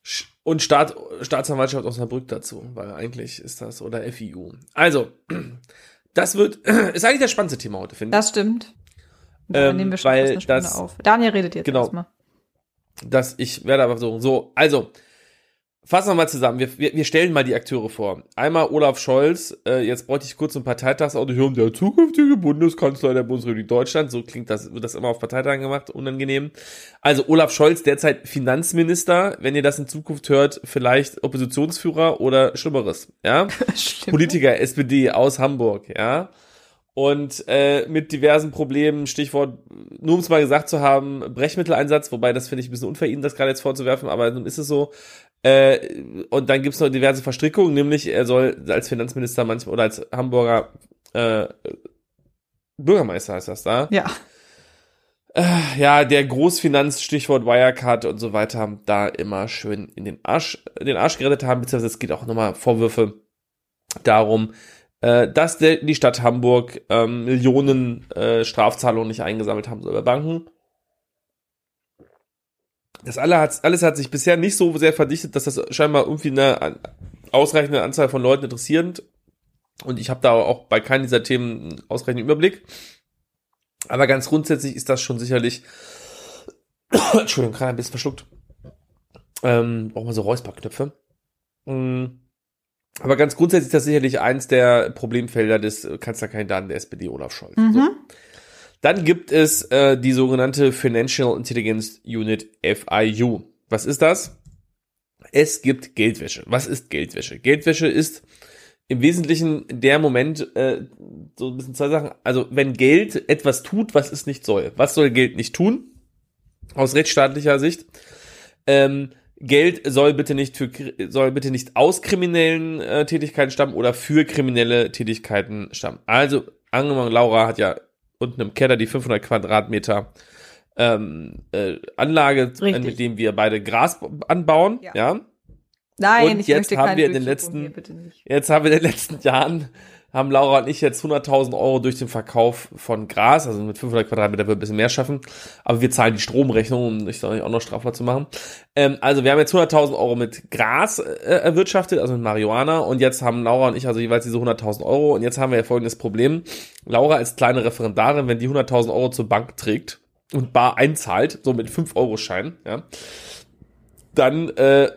Und Staat, Staatsanwaltschaft Osnabrück dazu, weil eigentlich ist das, oder F I U. Also, das wird, ist eigentlich das spannendste Thema heute, finde ich. Das stimmt. Da Ähm, nehmen wir schon weil fast eine Stunde das, auf. Daniel redet jetzt genau, erstmal. Das, ich werde aber so, so, also, fassen wir mal zusammen. Wir, wir, wir stellen mal die Akteure vor. Einmal Olaf Scholz, äh, jetzt bräuchte ich kurz einen Parteitagsaudio, der zukünftige Bundeskanzler der Bundesrepublik Deutschland, so klingt das, wird das immer auf Parteitagen gemacht, unangenehm. Also Olaf Scholz, derzeit Finanzminister, wenn ihr das in Zukunft hört, vielleicht Oppositionsführer oder Schlimmeres, ja? Politiker, S P D aus Hamburg, ja? Und äh, mit diversen Problemen, Stichwort, nur um es mal gesagt zu haben, Brechmitteleinsatz, wobei das finde ich ein bisschen unfair, Ihnen das gerade jetzt vorzuwerfen, aber nun ist es so. Äh, und dann gibt's noch diverse Verstrickungen, nämlich er soll als Finanzminister manchmal oder als Hamburger äh, Bürgermeister heißt das da. Ja. Äh, ja, der Großfinanz, Stichwort Wirecard und so weiter, da immer schön in den Arsch, in den Arsch gerettet haben, beziehungsweise es geht auch nochmal Vorwürfe darum, äh, dass der, die Stadt Hamburg ähm, Millionen äh, Strafzahlungen nicht eingesammelt haben soll bei Banken. Das alle hat, alles hat sich bisher nicht so sehr verdichtet, dass das scheinbar irgendwie eine ausreichende Anzahl von Leuten interessiert. Und ich habe da auch bei keinem dieser Themen einen ausreichenden Überblick. Aber ganz grundsätzlich ist das schon sicherlich, Entschuldigung, gerade ein bisschen verschluckt, ähm, brauchen wir so Räusperknöpfe. Mhm. Aber ganz grundsätzlich ist das sicherlich eins der Problemfelder des Kanzlerkandidaten der S P D, Olaf Scholz. Mhm. So. Dann gibt es äh, die sogenannte Financial Intelligence Unit, F I U. Was ist das? Es gibt Geldwäsche. Was ist Geldwäsche? Geldwäsche ist im Wesentlichen der Moment, äh, so ein bisschen zwei Sachen. Also wenn Geld etwas tut, was es nicht soll. Was soll Geld nicht tun? Aus rechtsstaatlicher Sicht. Ähm, Geld soll bitte nicht für soll bitte nicht aus kriminellen äh, Tätigkeiten stammen oder für kriminelle Tätigkeiten stammen. Also angenommen, Laura hat ja unten im Keller die fünfhundert Quadratmeter ähm, äh, Anlage, äh, mit dem wir beide Gras anbauen, ja. ja. Nein, und ich jetzt möchte haben keine wir in den Durchsuchung letzten, hier, bitte nicht. Jetzt haben wir in den letzten Jahren, haben Laura und ich jetzt hunderttausend Euro durch den Verkauf von Gras, also mit fünfhundert Quadratmeter wird ein bisschen mehr schaffen, aber wir zahlen die Stromrechnung, um nicht auch noch strafbar zu machen. Ähm, also wir haben jetzt hunderttausend Euro mit Gras äh, erwirtschaftet, also mit Marihuana, und jetzt haben Laura und ich also jeweils diese hunderttausend Euro, und jetzt haben wir ja folgendes Problem. Laura als kleine Referendarin, wenn die hunderttausend Euro zur Bank trägt und bar einzahlt, so mit fünf Euro Schein, ja, dann äh,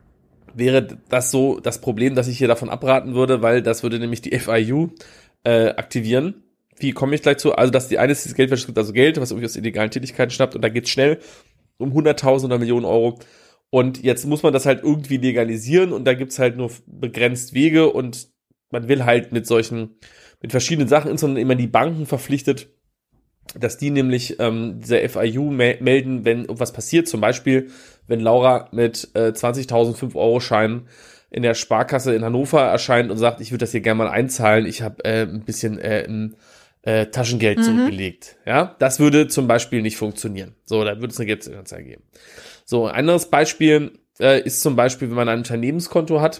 wäre das so das Problem, dass ich hier davon abraten würde, weil das würde nämlich die F I U äh, aktivieren. Wie komme ich gleich zu? Also, dass die eine ist, dieses Geldwäsche, es gibt also Geld, was irgendwie aus illegalen Tätigkeiten schnappt, und da geht's schnell um hunderttausend oder Millionen Euro. Und jetzt muss man das halt irgendwie legalisieren, und da gibt's halt nur begrenzt Wege, und man will halt mit solchen, mit verschiedenen Sachen, insbesondere immer die Banken verpflichtet, dass die nämlich ähm, dieser F I U me- melden, wenn irgendwas passiert. Zum Beispiel, wenn Laura mit äh, zwanzigtausend fünf Euro Schein in der Sparkasse in Hannover erscheint und sagt, ich würde das hier gerne mal einzahlen, ich habe äh, ein bisschen äh, ein, äh, Taschengeld mhm. zurückgelegt. Ja, das würde zum Beispiel nicht funktionieren. So, da würde es eine Geldanzeige geben. So, ein anderes Beispiel äh, ist zum Beispiel, wenn man ein Unternehmenskonto hat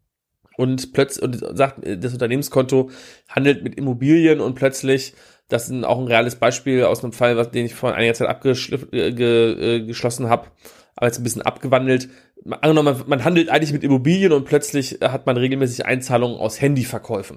und plötzlich und sagt, das Unternehmenskonto handelt mit Immobilien, und plötzlich, das ist auch ein reales Beispiel aus einem Fall, was, den ich vor einiger Zeit abgeschlossen äh, ge, äh, geschlossen habe, aber jetzt ein bisschen abgewandelt. Angenommen, man, man handelt eigentlich mit Immobilien, und plötzlich hat man regelmäßig Einzahlungen aus Handyverkäufen.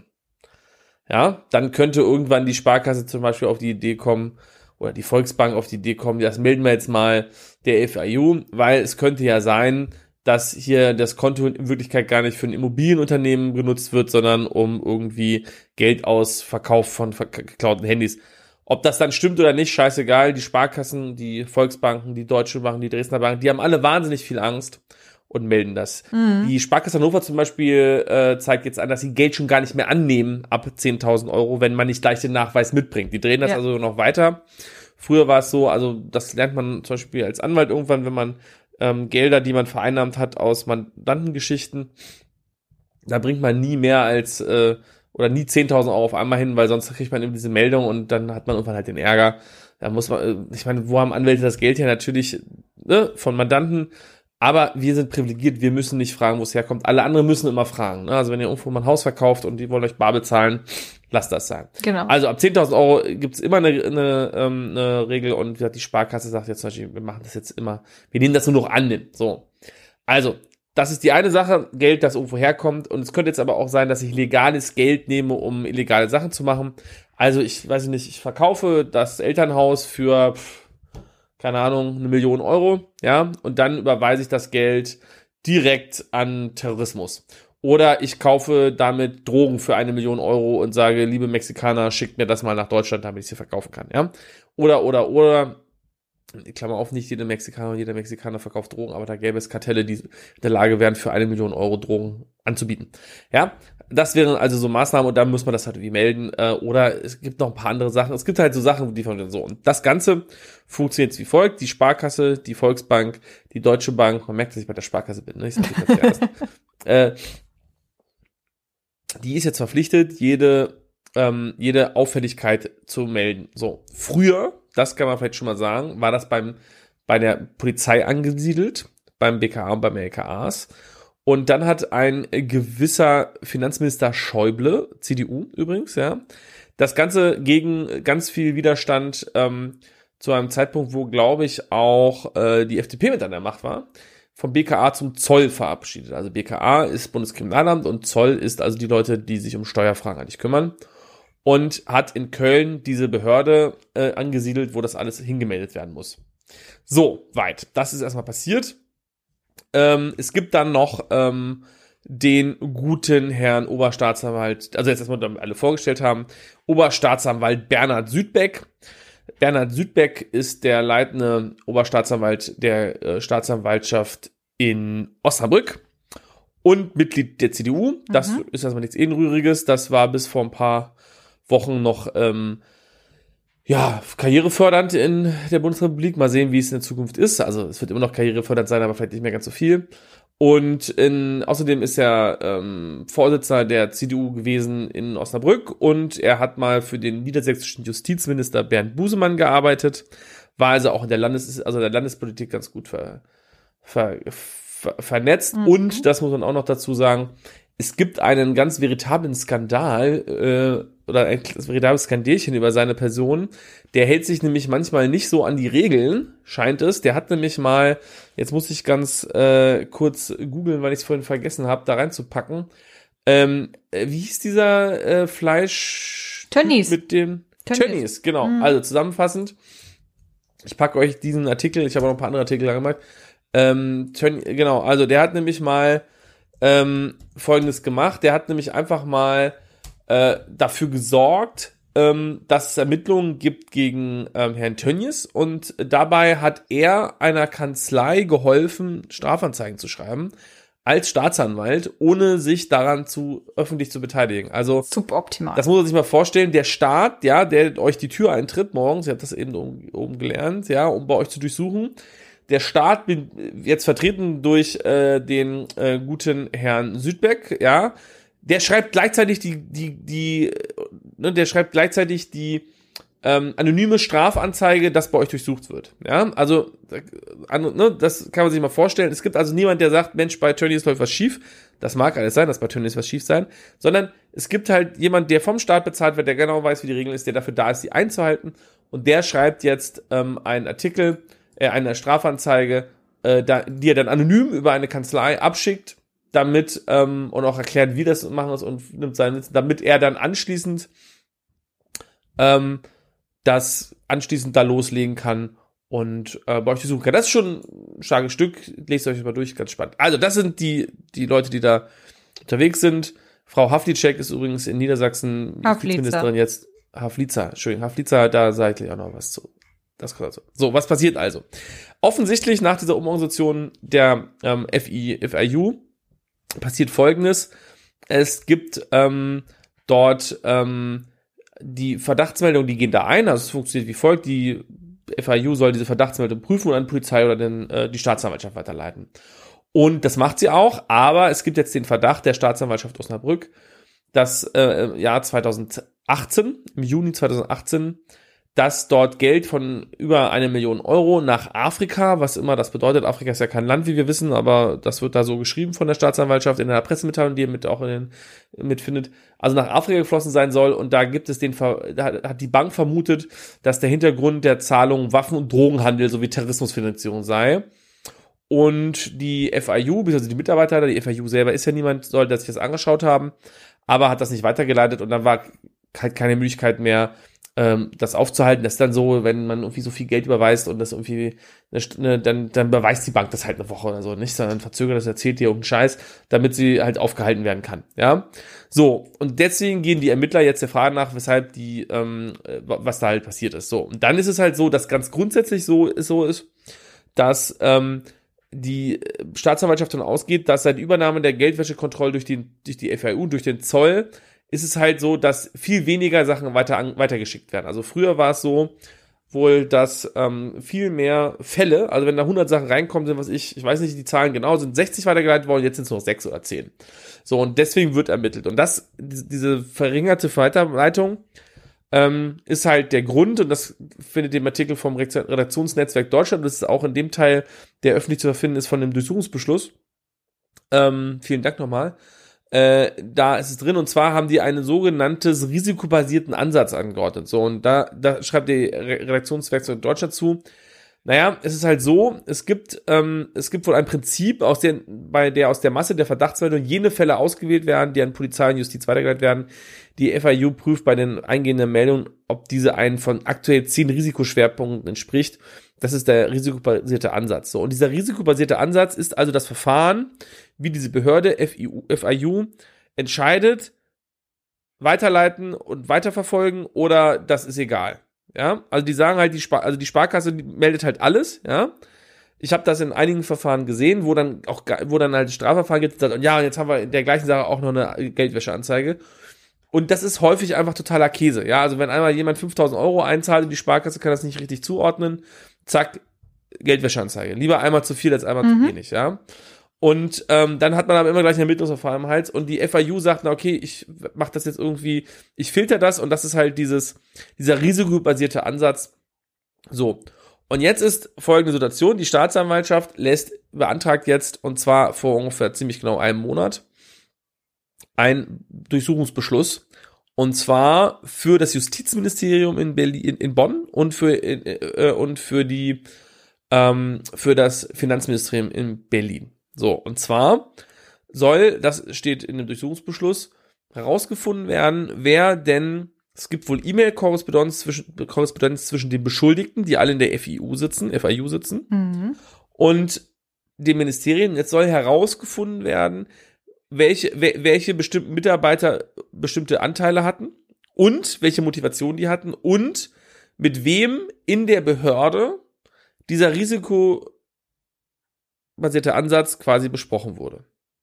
Ja, dann könnte irgendwann die Sparkasse zum Beispiel auf die Idee kommen, oder die Volksbank auf die Idee kommen, das melden wir jetzt mal der F I U, weil es könnte ja sein, dass hier das Konto in Wirklichkeit gar nicht für ein Immobilienunternehmen genutzt wird, sondern um irgendwie Geld aus Verkauf von geklauten Handys. Ob das dann stimmt oder nicht, scheißegal. Die Sparkassen, die Volksbanken, die Deutsche Bank, die Dresdner Bank, die haben alle wahnsinnig viel Angst und melden das. Mhm. Die Sparkasse Hannover zum Beispiel äh, zeigt jetzt an, dass sie Geld schon gar nicht mehr annehmen ab zehntausend Euro, wenn man nicht gleich den Nachweis mitbringt. Die drehen das ja. also noch weiter. Früher war es so, also das lernt man zum Beispiel als Anwalt irgendwann, wenn man ähm, Gelder, die man vereinnahmt hat aus Mandantengeschichten, da bringt man nie mehr als äh, oder nie zehntausend Euro auf einmal hin, weil sonst kriegt man eben diese Meldung und dann hat man irgendwann halt den Ärger. Da muss man, ich meine, wo haben Anwälte das Geld her? Natürlich ne, von Mandanten, aber wir sind privilegiert, wir müssen nicht fragen, wo es herkommt. Alle anderen müssen immer fragen. Ne? Also wenn ihr irgendwo mal ein Haus verkauft und die wollen euch bar bezahlen, lasst das sein. Genau. Also ab zehntausend Euro gibt's immer eine, eine, ähm, eine Regel, und die Sparkasse sagt jetzt zum Beispiel, wir machen das jetzt immer, wir nehmen das nur noch an. So. Also, das ist die eine Sache, Geld, das irgendwo herkommt. Und es könnte jetzt aber auch sein, dass ich legales Geld nehme, um illegale Sachen zu machen. Also, ich weiß nicht, ich verkaufe das Elternhaus für, pff, keine Ahnung, eine Million Euro, ja, und dann überweise ich das Geld direkt an Terrorismus. Oder ich kaufe damit Drogen für eine Million Euro und sage, liebe Mexikaner, schickt mir das mal nach Deutschland, damit ich sie verkaufen kann, ja. Oder, oder, oder, Klammer auf, nicht jede Mexikaner und jeder Mexikaner verkauft Drogen, aber da gäbe es Kartelle, die in der Lage wären, für eine Million Euro Drogen anzubieten. Ja, das wären also so Maßnahmen und dann muss man das halt irgendwie melden. Äh, oder es gibt noch ein paar andere Sachen. Es gibt halt so Sachen, die von so. Und das Ganze funktioniert jetzt wie folgt. Die Sparkasse, die Volksbank, die Deutsche Bank, man merkt, dass ich bei der Sparkasse bin, ne? Ich sag das zuerst. äh, die ist jetzt verpflichtet, jede, ähm, jede Auffälligkeit zu melden. So, früher, das kann man vielleicht schon mal sagen, war das beim, bei der Polizei angesiedelt, beim B K A und beim L K As. Und dann hat ein gewisser Finanzminister Schäuble, C D U übrigens, ja, das Ganze gegen ganz viel Widerstand ähm, zu einem Zeitpunkt, wo, glaube ich, auch äh, die F D P mit an der Macht war, vom B K A zum Zoll verabschiedet. Also B K A ist Bundeskriminalamt und Zoll ist also die Leute, die sich um Steuerfragen eigentlich kümmern. Und hat in Köln diese Behörde äh, angesiedelt, wo das alles hingemeldet werden muss. So, weit. Das ist erstmal passiert. Ähm, es gibt dann noch ähm, den guten Herrn Oberstaatsanwalt, also jetzt erstmal, damit alle vorgestellt haben, Oberstaatsanwalt Bernhard Südbeck. Bernhard Südbeck ist der leitende Oberstaatsanwalt der äh, Staatsanwaltschaft in Osnabrück und Mitglied der C D U. Das mhm. ist erstmal nichts Edenrühriges. Das war bis vor ein paar Wochen noch ähm, ja, karrierefördernd in der Bundesrepublik. Mal sehen, wie es in der Zukunft ist. Also es wird immer noch karrierefördernd sein, aber vielleicht nicht mehr ganz so viel. Und in, außerdem ist er ähm, Vorsitzender der C D U gewesen in Osnabrück und er hat mal für den niedersächsischen Justizminister Bernd Busemann gearbeitet, war also auch in der Landes, also der Landespolitik ganz gut ver, ver, ver, vernetzt. Mhm. Und, das muss man auch noch dazu sagen, es gibt einen ganz veritablen Skandal äh, oder ein veritables Skandälchen über seine Person. Der hält sich nämlich manchmal nicht so an die Regeln, scheint es. Der hat nämlich mal, jetzt muss ich ganz äh, kurz googeln, weil ich es vorhin vergessen habe, da reinzupacken. Ähm, wie hieß dieser äh, Fleisch? Tönnies. Mit dem Tönnies, genau. Mhm. Also zusammenfassend, ich packe euch diesen Artikel, ich habe auch noch ein paar andere Artikel gemacht. Ähm, Tönnies, genau, also der hat nämlich mal ähm, Folgendes gemacht. Der hat nämlich einfach mal äh, dafür gesorgt, ähm, dass es Ermittlungen gibt gegen ähm, Herrn Tönnies und dabei hat er einer Kanzlei geholfen, Strafanzeigen zu schreiben, als Staatsanwalt, ohne sich daran zu öffentlich zu beteiligen. Also suboptimal. Das muss man sich mal vorstellen. Der Staat, ja, der euch die Tür eintritt morgens, ihr habt das eben oben, oben gelernt, ja, um bei euch zu durchsuchen. Der Staat, jetzt vertreten durch äh, den äh, guten Herrn Südbeck, ja, der schreibt gleichzeitig die, die, die, ne, der schreibt gleichzeitig die ähm, anonyme Strafanzeige, dass bei euch durchsucht wird. Ja, also, äh, ne, das kann man sich mal vorstellen. Es gibt also niemand, der sagt, Mensch, bei Tönnies läuft was schief. Das mag alles sein, dass bei Tönnies was schief sein, sondern es gibt halt jemand, der vom Staat bezahlt wird, der genau weiß, wie die Regel ist, der dafür da ist, die einzuhalten. Und der schreibt jetzt ähm, einen Artikel, äh, eine Strafanzeige, äh, da, die er dann anonym über eine Kanzlei abschickt, damit ähm, und auch erklärt, wie das machen ist und nimmt seinen, damit er dann anschließend ähm, das anschließend da loslegen kann und äh, bei euch suchen kann. Das ist schon ein starkes Stück. Lest euch mal durch, ganz spannend. Also das sind die die Leute, die da unterwegs sind. Frau Havlicek ist übrigens in Niedersachsen Justizministerin jetzt. Havlica, Entschuldigung, Havlica, da sage ich gleich auch noch was zu. Das kommt also. So, was passiert also? Offensichtlich nach dieser Umorganisation der ähm, F I U passiert Folgendes. Es gibt ähm, dort ähm, die Verdachtsmeldungen, die gehen da ein. Also es funktioniert wie folgt. Die F I U soll diese Verdachtsmeldung prüfen und an die Polizei oder den, äh, die Staatsanwaltschaft weiterleiten. Und das macht sie auch. Aber es gibt jetzt den Verdacht der Staatsanwaltschaft Osnabrück, dass äh, im Jahr zweitausendachtzehn, im Juni zweitausendachtzehn, dass dort Geld von über eine Million Euro nach Afrika, was immer das bedeutet, Afrika ist ja kein Land, wie wir wissen, aber das wird da so geschrieben von der Staatsanwaltschaft in einer Pressemitteilung, die ihr mit auch in den, mitfindet, also nach Afrika geflossen sein soll und da gibt es den, da hat die Bank vermutet, dass der Hintergrund der Zahlung Waffen- und Drogenhandel sowie Terrorismusfinanzierung sei Und die F I U, beziehungsweise die Mitarbeiter, die F I U selber ist ja niemand, soll das sich das angeschaut haben, aber hat das nicht weitergeleitet und dann war halt keine Möglichkeit mehr, ähm, das aufzuhalten. Das ist dann so, wenn man irgendwie so viel Geld überweist und das irgendwie, eine, dann, dann beweist die Bank das halt eine Woche oder so, nicht? Sondern verzögert das, erzählt dir irgendeinen Scheiß, damit sie halt aufgehalten werden kann, ja? So, und deswegen gehen die Ermittler jetzt der Frage nach, weshalb die, ähm, was da halt passiert ist. So, und dann ist es halt so, dass ganz grundsätzlich so, so ist, dass, ähm, die Staatsanwaltschaft davon ausgeht, dass seit Übernahme der Geldwäschekontrolle durch die, durch die F I U, durch den Zoll, ist es halt so, dass viel weniger Sachen weiter an, weitergeschickt werden. Also früher war es so wohl, dass ähm, viel mehr Fälle, also wenn da hundert Sachen reinkommen, sind, was ich, ich weiß nicht die Zahlen genau, sind sechzig weitergeleitet worden, jetzt sind es noch sechs oder zehn. So, und deswegen wird ermittelt. Und das, diese verringerte Weiterleitung ähm, ist halt der Grund, und das findet ihr im Artikel vom Redaktionsnetzwerk Deutschland, das ist auch in dem Teil, der öffentlich zu finden ist, von dem Durchsuchungsbeschluss. Ähm, vielen Dank nochmal. Äh, da ist es drin, und zwar haben die einen sogenanntes risikobasierten Ansatz angeordnet. So, und da, da schreibt die Redaktionswerkzeug Deutschland zu. Naja, es ist halt so, es gibt, ähm, es gibt wohl ein Prinzip, aus der, bei der aus der Masse der Verdachtsmeldungen jene Fälle ausgewählt werden, die an Polizei und Justiz weitergeleitet werden. Die F I U prüft bei den eingehenden Meldungen, ob diese einen von aktuell zehn Risikoschwerpunkten entspricht. Das ist der risikobasierte Ansatz. So, und dieser risikobasierte Ansatz ist also das Verfahren, wie diese Behörde F I U, F I U entscheidet, weiterleiten und weiterverfolgen oder das ist egal. Ja, also die sagen halt, die Spar- also die Sparkasse die meldet halt alles, ja. Ich habe das in einigen Verfahren gesehen, wo dann auch, wo dann halt Strafverfahren gibt und ja, und jetzt haben wir in der gleichen Sache auch noch eine Geldwäscheanzeige. Und das ist häufig einfach totaler Käse, ja. Also wenn einmal jemand fünftausend Euro einzahlt und die Sparkasse kann das nicht richtig zuordnen, zack, Geldwäscheanzeige. Lieber einmal zu viel als einmal mhm. zu wenig, ja. Und ähm, dann hat man aber immer gleich ein Ermittlungsverfahren im Hals und die F I U sagt, na okay, ich mache das jetzt irgendwie, ich filter das und das ist halt dieses dieser risikobasierte Ansatz. So, und jetzt ist folgende Situation, die Staatsanwaltschaft lässt, beantragt jetzt, und zwar vor ungefähr ziemlich genau einem Monat, einen Durchsuchungsbeschluss, und zwar für das Justizministerium in Berlin, in, in Bonn und für äh, und für die ähm, für das Finanzministerium in Berlin. So, und zwar soll, das steht in dem Durchsuchungsbeschluss, herausgefunden werden, wer denn, es gibt wohl E-Mail-Korrespondenz zwischen, Korrespondenz zwischen den Beschuldigten, die alle in der F I U sitzen, F I U sitzen, mhm. und den Ministerien. Jetzt soll herausgefunden werden, welche, welche bestimmten Mitarbeiter bestimmte Anteile hatten und welche Motivation die hatten und mit wem in der Behörde dieser Risiko basierte Ansatz quasi besprochen wurde.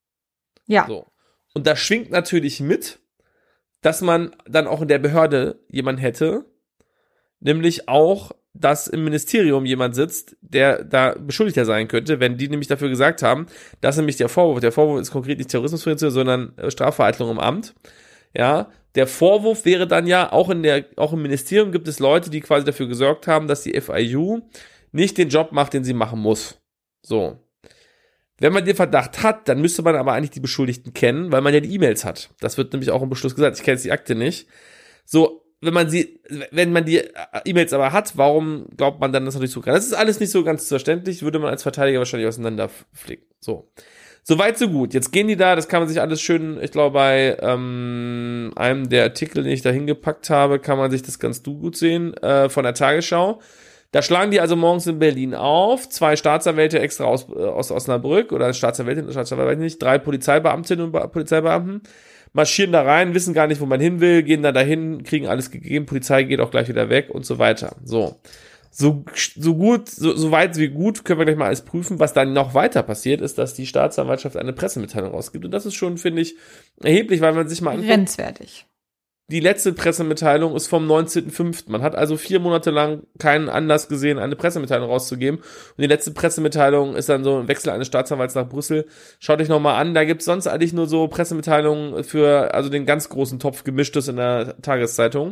Ja. So. Und da schwingt natürlich mit, dass man dann auch in der Behörde jemand hätte, nämlich auch, dass im Ministerium jemand sitzt, der da Beschuldigter sein könnte, wenn die nämlich dafür gesagt haben, dass nämlich der Vorwurf, der Vorwurf ist konkret nicht Terrorismusprävention, sondern Strafvereitlung im Amt, ja, der Vorwurf wäre dann ja, auch in der, auch im Ministerium gibt es Leute, die quasi dafür gesorgt haben, dass die F I U nicht den Job macht, den sie machen muss. So. Wenn man den Verdacht hat, dann müsste man aber eigentlich die Beschuldigten kennen, weil man ja die E-Mails hat. Das wird nämlich auch im Beschluss gesagt. Ich kenne jetzt die Akte nicht. So, wenn man sie, wenn man die E-Mails aber hat, warum glaubt man dann, dass natürlich so kann? Das ist alles nicht so ganz verständlich, würde man als Verteidiger wahrscheinlich auseinanderflicken. So. Soweit, so gut. Jetzt gehen die da, das kann man sich alles schön, ich glaube, bei ähm, einem der Artikel, den ich da hingepackt habe, kann man sich das ganz gut sehen, äh, von der Tagesschau. Da schlagen die also morgens in Berlin auf, zwei Staatsanwälte extra aus, aus Osnabrück, oder Staatsanwältin, Staatsanwälte nicht, drei Polizeibeamtinnen und Polizeibeamten, marschieren da rein, wissen gar nicht, wo man hin will, gehen dann dahin, kriegen alles gegeben, Polizei geht auch gleich wieder weg und so weiter. So, so, so gut, so, so weit wie gut können wir gleich mal alles prüfen. Was dann noch weiter passiert, ist, dass die Staatsanwaltschaft eine Pressemitteilung rausgibt. Und das ist schon, finde ich, erheblich, weil man sich mal anguckt. Grenzwertig. Die letzte Pressemitteilung ist vom neunzehnten fünften Man hat also vier Monate lang keinen Anlass gesehen, eine Pressemitteilung rauszugeben. Und die letzte Pressemitteilung ist dann so ein Wechsel eines Staatsanwalts nach Brüssel. Schaut euch nochmal an, da gibt's sonst eigentlich nur so Pressemitteilungen für also den ganz großen Topf Gemischtes in der Tageszeitung.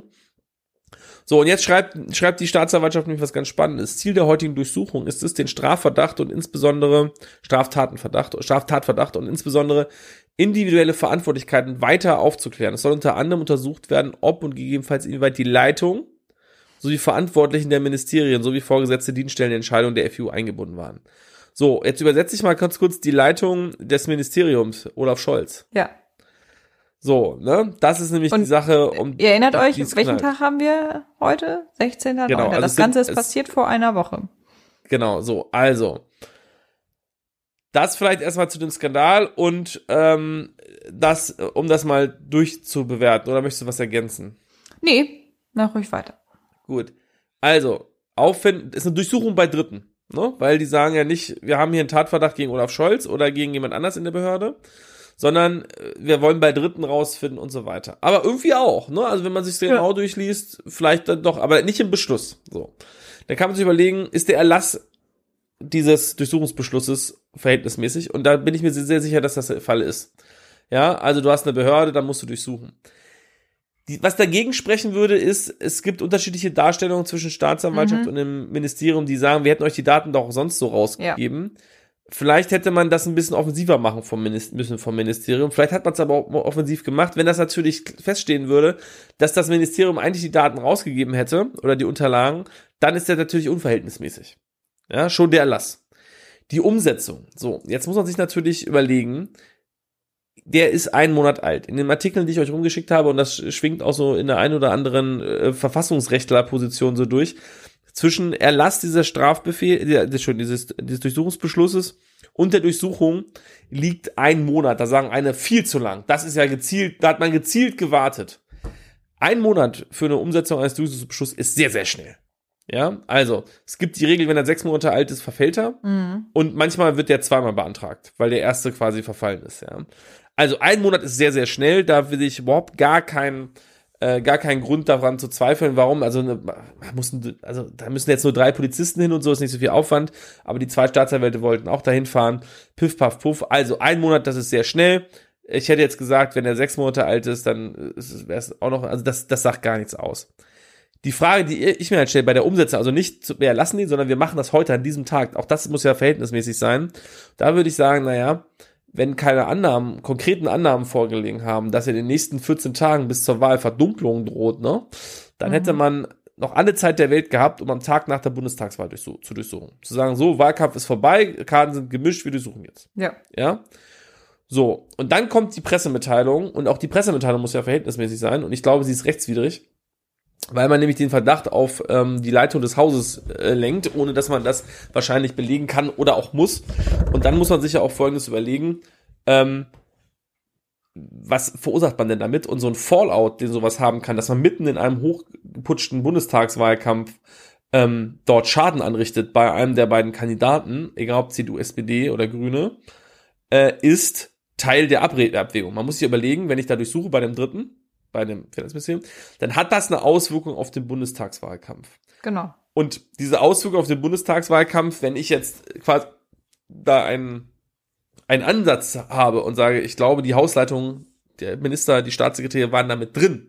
So, und jetzt schreibt, schreibt die Staatsanwaltschaft nämlich was ganz Spannendes. Ziel der heutigen Durchsuchung ist es, den Strafverdacht und insbesondere Straftatenverdacht, Straftatverdacht und insbesondere individuelle Verantwortlichkeiten weiter aufzuklären. Es soll unter anderem untersucht werden, ob und gegebenenfalls inwieweit die Leitung sowie Verantwortlichen der Ministerien sowie vorgesetzte Dienststellen in Entscheidungen der F I U eingebunden waren. So, jetzt übersetze ich mal ganz kurz die Leitung des Ministeriums, Olaf Scholz. Ja. So, ne? Das ist nämlich Und die Sache, um. Ihr erinnert euch, die es welchen knallt. Tag haben wir heute? sechzehnter Genau, also Das es sind- Ganze ist es- passiert vor einer Woche. Genau, so, also. Das vielleicht erstmal zu dem Skandal und ähm, das, um das mal durchzubewerten. Oder möchtest du was ergänzen? Nee, mach ruhig weiter. Gut. Also, auffinden, ist eine Durchsuchung bei Dritten. Ne? Weil die sagen ja nicht, wir haben hier einen Tatverdacht gegen Olaf Scholz oder gegen jemand anders in der Behörde, sondern äh, wir wollen bei Dritten rausfinden und so weiter. Aber irgendwie auch, ne? Also wenn man sich genau Ja. durchliest, vielleicht dann doch, aber nicht im Beschluss. So. Dann kann man sich überlegen, ist der Erlass dieses Durchsuchungsbeschlusses verhältnismäßig? Und da bin ich mir sehr, sehr sicher, dass das der Fall ist. Ja, also du hast eine Behörde, dann musst du durchsuchen. Die, was dagegen sprechen würde, ist, es gibt unterschiedliche Darstellungen zwischen Staatsanwaltschaft Mhm. und dem Ministerium, die sagen, wir hätten euch die Daten doch sonst so rausgegeben. Vielleicht hätte man das ein bisschen offensiver machen vom Minister, müssen vom Ministerium. Vielleicht hat man es aber auch offensiv gemacht. Wenn das natürlich feststehen würde, dass das Ministerium eigentlich die Daten rausgegeben hätte oder die Unterlagen, dann ist der natürlich unverhältnismäßig. Ja, schon der Erlass. Die Umsetzung. So, jetzt muss man sich natürlich überlegen, der ist einen Monat alt. In den Artikeln, die ich euch rumgeschickt habe, und das schwingt auch so in der einen oder anderen äh, Verfassungsrechtlerposition so durch, zwischen Erlass dieser Strafbefehl, der, schon dieses, dieses Durchsuchungsbeschlusses und der Durchsuchung liegt ein Monat. Da sagen eine viel zu lang. Das ist ja gezielt, da hat man gezielt gewartet. Ein Monat für eine Umsetzung eines Durchsuchungsbeschlusses ist sehr, sehr schnell. Ja, also, es gibt die Regel, wenn er sechs Monate alt ist, verfällt er. Mhm. Und manchmal wird der zweimal beantragt, weil der erste quasi verfallen ist, ja. Also, ein Monat ist sehr, sehr schnell. Da will ich überhaupt gar keinen, äh, gar keinen Grund daran zu zweifeln. Warum? Also, ne, mussten, also, da müssen jetzt nur drei Polizisten hin und so, ist nicht so viel Aufwand. Aber die zwei Staatsanwälte wollten auch dahin fahren. Piff, paff, puff. Also, ein Monat, das ist sehr schnell. Ich hätte jetzt gesagt, wenn er sechs Monate alt ist, dann wäre es auch noch, also, das, das sagt gar nichts aus. Die Frage, die ich mir halt stelle bei der Umsetzung, also nicht, wir lassen die, sondern wir machen das heute an diesem Tag. Auch das muss ja verhältnismäßig sein. Da würde ich sagen, naja, wenn keine Annahmen, konkreten Annahmen vorgelegen haben, dass in den nächsten vierzehn Tagen bis zur Wahl Verdunklung droht, ne, dann Mhm. hätte man noch alle Zeit der Welt gehabt, um am Tag nach der Bundestagswahl durchsuch- zu durchsuchen. Zu sagen, so, Wahlkampf ist vorbei, Karten sind gemischt, wir durchsuchen jetzt. Ja. Ja. So. Und dann kommt die Pressemitteilung, und auch die Pressemitteilung muss ja verhältnismäßig sein, und ich glaube, sie ist rechtswidrig, weil man nämlich den Verdacht auf ähm, die Leitung des Hauses äh, lenkt, ohne dass man das wahrscheinlich belegen kann oder auch muss. Und dann muss man sich ja auch Folgendes überlegen, ähm, was verursacht man denn damit? Und so ein Fallout, den sowas haben kann, dass man mitten in einem hochgeputschten Bundestagswahlkampf ähm, dort Schaden anrichtet bei einem der beiden Kandidaten, egal ob C D U, S P D oder Grüne, äh, ist Teil der Abre- Abwägung. Man muss sich überlegen, wenn ich da durchsuche bei dem Dritten, bei dem Finanzministerium, dann hat das eine Auswirkung auf den Bundestagswahlkampf. Genau. Und diese Auswirkung auf den Bundestagswahlkampf, wenn ich jetzt quasi da einen, einen Ansatz habe und sage, ich glaube, die Hausleitung, der Minister, die Staatssekretäre waren damit drin,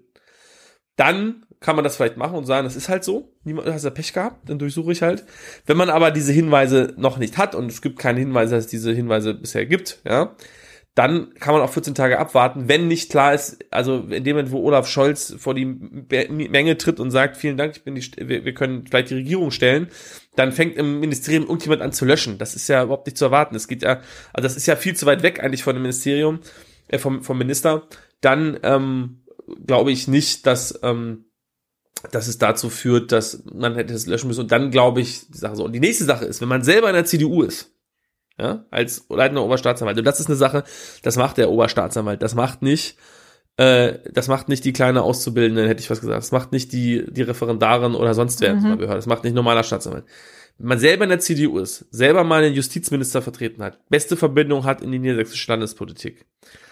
dann kann man das vielleicht machen und sagen, das ist halt so, niemand hat ja Pech gehabt, dann durchsuche ich halt. Wenn man aber diese Hinweise noch nicht hat, und es gibt keine Hinweise, dass es diese Hinweise bisher gibt, ja, dann kann man auch vierzehn Tage abwarten, wenn nicht klar ist, also in dem Moment, wo Olaf Scholz vor die Menge tritt und sagt, vielen Dank, ich bin die, wir, wir können vielleicht die Regierung stellen, dann fängt im Ministerium irgendjemand an zu löschen. Das ist ja überhaupt nicht zu erwarten. Es geht ja, also das ist ja viel zu weit weg eigentlich von dem Ministerium, äh, vom, vom Minister. Dann ähm, glaube ich nicht, dass ähm, dass es dazu führt, dass man hätte es löschen müssen. Und dann glaube ich, die Sache so. Und die nächste Sache ist, wenn man selber in der C D U ist, ja, als leitender Oberstaatsanwalt. Und das ist eine Sache, das macht der Oberstaatsanwalt. Das macht nicht, äh, das macht nicht die kleine Auszubildende, hätte ich was gesagt. Das macht nicht die, die Referendarin oder sonst wer in so einer Behörde. Das macht nicht ein normaler Staatsanwalt. Wenn man selber in der C D U ist, selber mal einen Justizminister vertreten hat, beste Verbindung hat in die niedersächsische Landespolitik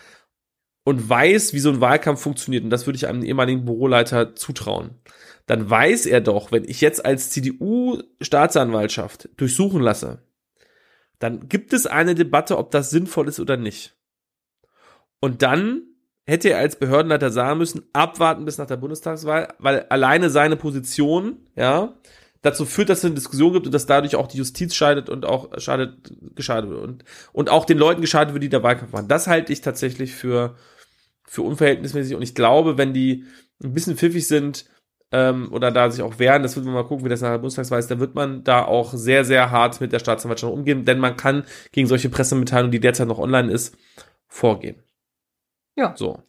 und weiß, wie so ein Wahlkampf funktioniert, und das würde ich einem ehemaligen Büroleiter zutrauen, dann weiß er doch, wenn ich jetzt als C D U-Staatsanwaltschaft durchsuchen lasse, dann gibt es eine Debatte, ob das sinnvoll ist oder nicht. Und dann hätte er als Behördenleiter sagen müssen, abwarten bis nach der Bundestagswahl, weil alleine seine Position, ja, dazu führt, dass es eine Diskussion gibt und dass dadurch auch die Justiz scheidet und auch schadet, geschadet wird und, und auch den Leuten geschadet wird, die der Wahlkampf machen. Das halte ich tatsächlich für, für unverhältnismäßig, und ich glaube, wenn die ein bisschen pfiffig sind, ähm, oder da sich auch wehren, das wird man mal gucken, wie das nach der Bundestagswahl ist, da wird man da auch sehr, sehr hart mit der Staatsanwaltschaft umgehen, denn man kann gegen solche Pressemitteilungen, die derzeit noch online ist, vorgehen. Ja. So.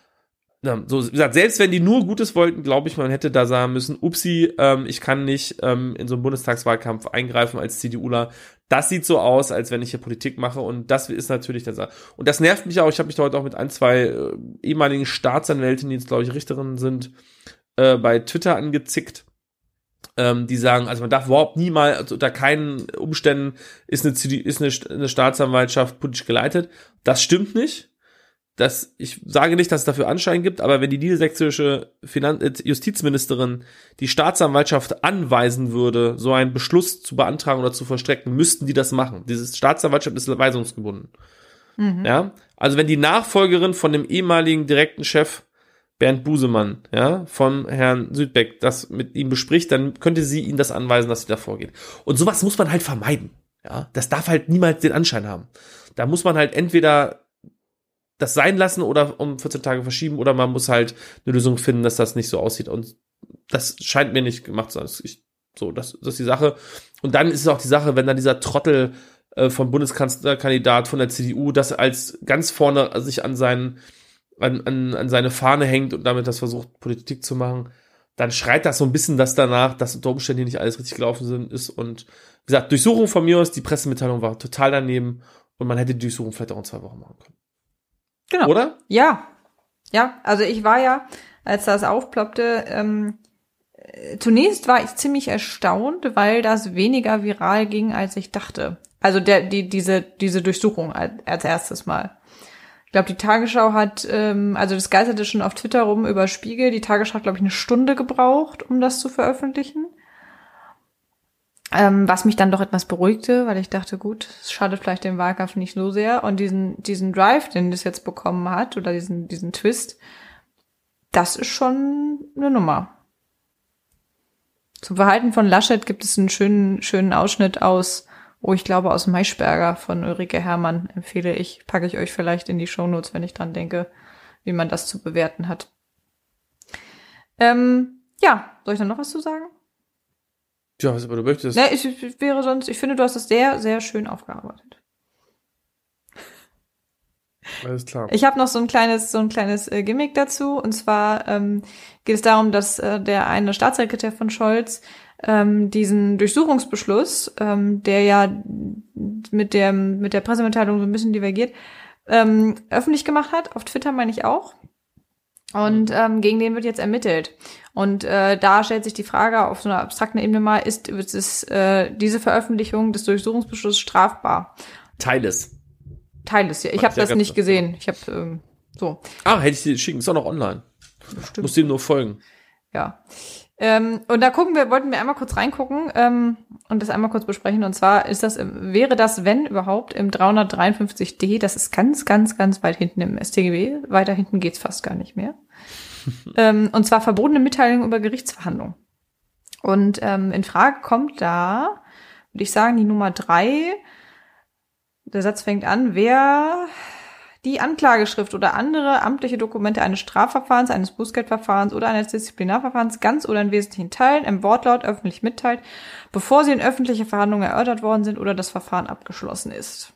Ja, so, wie gesagt, selbst wenn die nur Gutes wollten, glaube ich, man hätte da sagen müssen, upsi, ähm, ich kann nicht ähm, in so einen Bundestagswahlkampf eingreifen als CDUler. Das sieht so aus, als wenn ich hier Politik mache und das ist natürlich der Sache. Und das nervt mich auch, ich habe mich da heute auch mit ein, zwei äh, ehemaligen Staatsanwältinnen, die jetzt, glaube ich, Richterinnen sind, äh, bei Twitter angezickt, ähm, die sagen, also man darf überhaupt nie mal, also unter keinen Umständen ist eine, C D, ist eine, eine Staatsanwaltschaft politisch geleitet. Das stimmt nicht. Das, ich sage nicht, dass es dafür Anschein gibt, aber wenn die niedersächsische Finan- Justizministerin die Staatsanwaltschaft anweisen würde, so einen Beschluss zu beantragen oder zu vollstrecken, müssten die das machen. Diese Staatsanwaltschaft ist weisungsgebunden. Mhm. Ja, also wenn die Nachfolgerin von dem ehemaligen direkten Chef Bernd Busemann, ja, von Herrn Südbeck, das mit ihm bespricht, dann könnte sie ihn das anweisen, dass sie da vorgeht. Und sowas muss man halt vermeiden. Ja, das darf halt niemals den Anschein haben. Da muss man halt entweder das sein lassen oder um vierzehn Tage verschieben oder man muss halt eine Lösung finden, dass das nicht so aussieht und das scheint mir nicht gemacht zu sein. Das ist, so, das, das ist die Sache. Und dann ist es auch die Sache, wenn dann dieser Trottel äh, vom Bundeskanzlerkandidat von der C D U das als ganz vorne sich an seinen an, an, an seine Fahne hängt und damit das versucht, Politik zu machen, dann schreit das so ein bisschen das danach, dass unter Umständen hier nicht alles richtig gelaufen sind, ist und wie gesagt, Durchsuchung von mir aus, die Pressemitteilung war total daneben und man hätte die Durchsuchung vielleicht auch in zwei Wochen machen können. Genau. Oder? Ja. Ja, also ich war ja, als das aufploppte, ähm, äh, zunächst war ich ziemlich erstaunt, weil das weniger viral ging, als ich dachte. Also der, die, diese, diese Durchsuchung als, als erstes Mal. Ich glaube, die Tagesschau hat, ähm, also das geisterte schon auf Twitter rum über Spiegel, die Tagesschau hat, glaube ich, eine Stunde gebraucht, um das zu veröffentlichen. Ähm, was mich dann doch etwas beruhigte, weil ich dachte, gut, es schadet vielleicht dem Wahlkampf nicht so sehr. Und diesen diesen Drive, den das jetzt bekommen hat, oder diesen diesen Twist, das ist schon eine Nummer. Zum Verhalten von Laschet gibt es einen schönen schönen Ausschnitt aus, oh, ich glaube aus Maischberger von Ulrike Herrmann, empfehle ich. Packe ich euch vielleicht in die Shownotes, wenn ich dran denke, wie man das zu bewerten hat. Ähm, ja, soll ich da noch was zu sagen? Ja, was aber du möchtest. Ne, ich, ich wäre sonst, ich finde, du hast es sehr, sehr schön aufgearbeitet. Alles klar. Ich habe noch so ein kleines, so ein kleines äh, Gimmick dazu. Und zwar ähm, geht es darum, dass äh, der eine Staatssekretär von Scholz ähm, diesen Durchsuchungsbeschluss, ähm, der ja mit der mit der Pressemitteilung so ein bisschen divergiert, ähm, öffentlich gemacht hat. Auf Twitter meine ich auch. Und ähm, gegen den wird jetzt ermittelt. Und äh, da stellt sich die Frage auf so einer abstrakten Ebene mal, ist, ist äh, diese Veröffentlichung des Durchsuchungsbeschlusses strafbar? Teil es. Teil es, ja. Ich habe das nicht gesehen. Ich habe ähm, so. Ah, hätte ich dir schicken. Ist auch noch online. Stimmt. Musst ihm nur folgen. Ja. Ähm, und da gucken wir, wollten wir einmal kurz reingucken ähm, und das einmal kurz besprechen. Und zwar ist das, wäre das, wenn überhaupt, im dreihundertdreiundfünfzig d, das ist ganz, ganz, ganz weit hinten im S t G B, weiter hinten geht's fast gar nicht mehr. ähm, und zwar verbotene Mitteilung über Gerichtsverhandlungen. Und ähm, in Frage kommt da, würde ich sagen, die Nummer drei. Der Satz fängt an, wer die Anklageschrift oder andere amtliche Dokumente eines Strafverfahrens, eines Bußgeldverfahrens oder eines Disziplinarverfahrens ganz oder in wesentlichen Teilen im Wortlaut öffentlich mitteilt, bevor sie in öffentliche Verhandlungen erörtert worden sind oder das Verfahren abgeschlossen ist.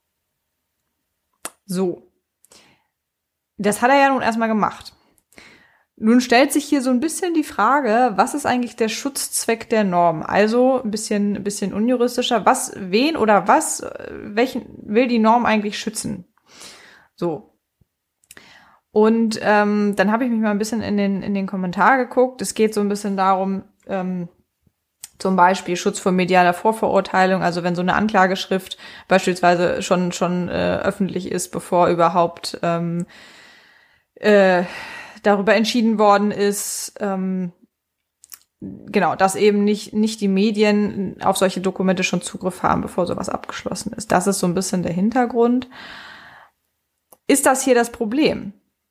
So. Das hat er ja nun erstmal gemacht. Nun stellt sich hier so ein bisschen die Frage, was ist eigentlich der Schutzzweck der Norm? Also ein bisschen, ein bisschen unjuristischer. Was, wen oder was, welchen will die Norm eigentlich schützen? So. Und ähm, dann habe ich mich mal ein bisschen in den in den Kommentar geguckt. Es geht so ein bisschen darum, ähm, zum Beispiel Schutz vor medialer Vorverurteilung, also wenn so eine Anklageschrift beispielsweise schon schon äh, öffentlich ist, bevor überhaupt ähm, äh, darüber entschieden worden ist, ähm, genau, dass eben nicht nicht die Medien auf solche Dokumente schon Zugriff haben, bevor sowas abgeschlossen ist. Das ist so ein bisschen der Hintergrund. Ist das hier das Problem?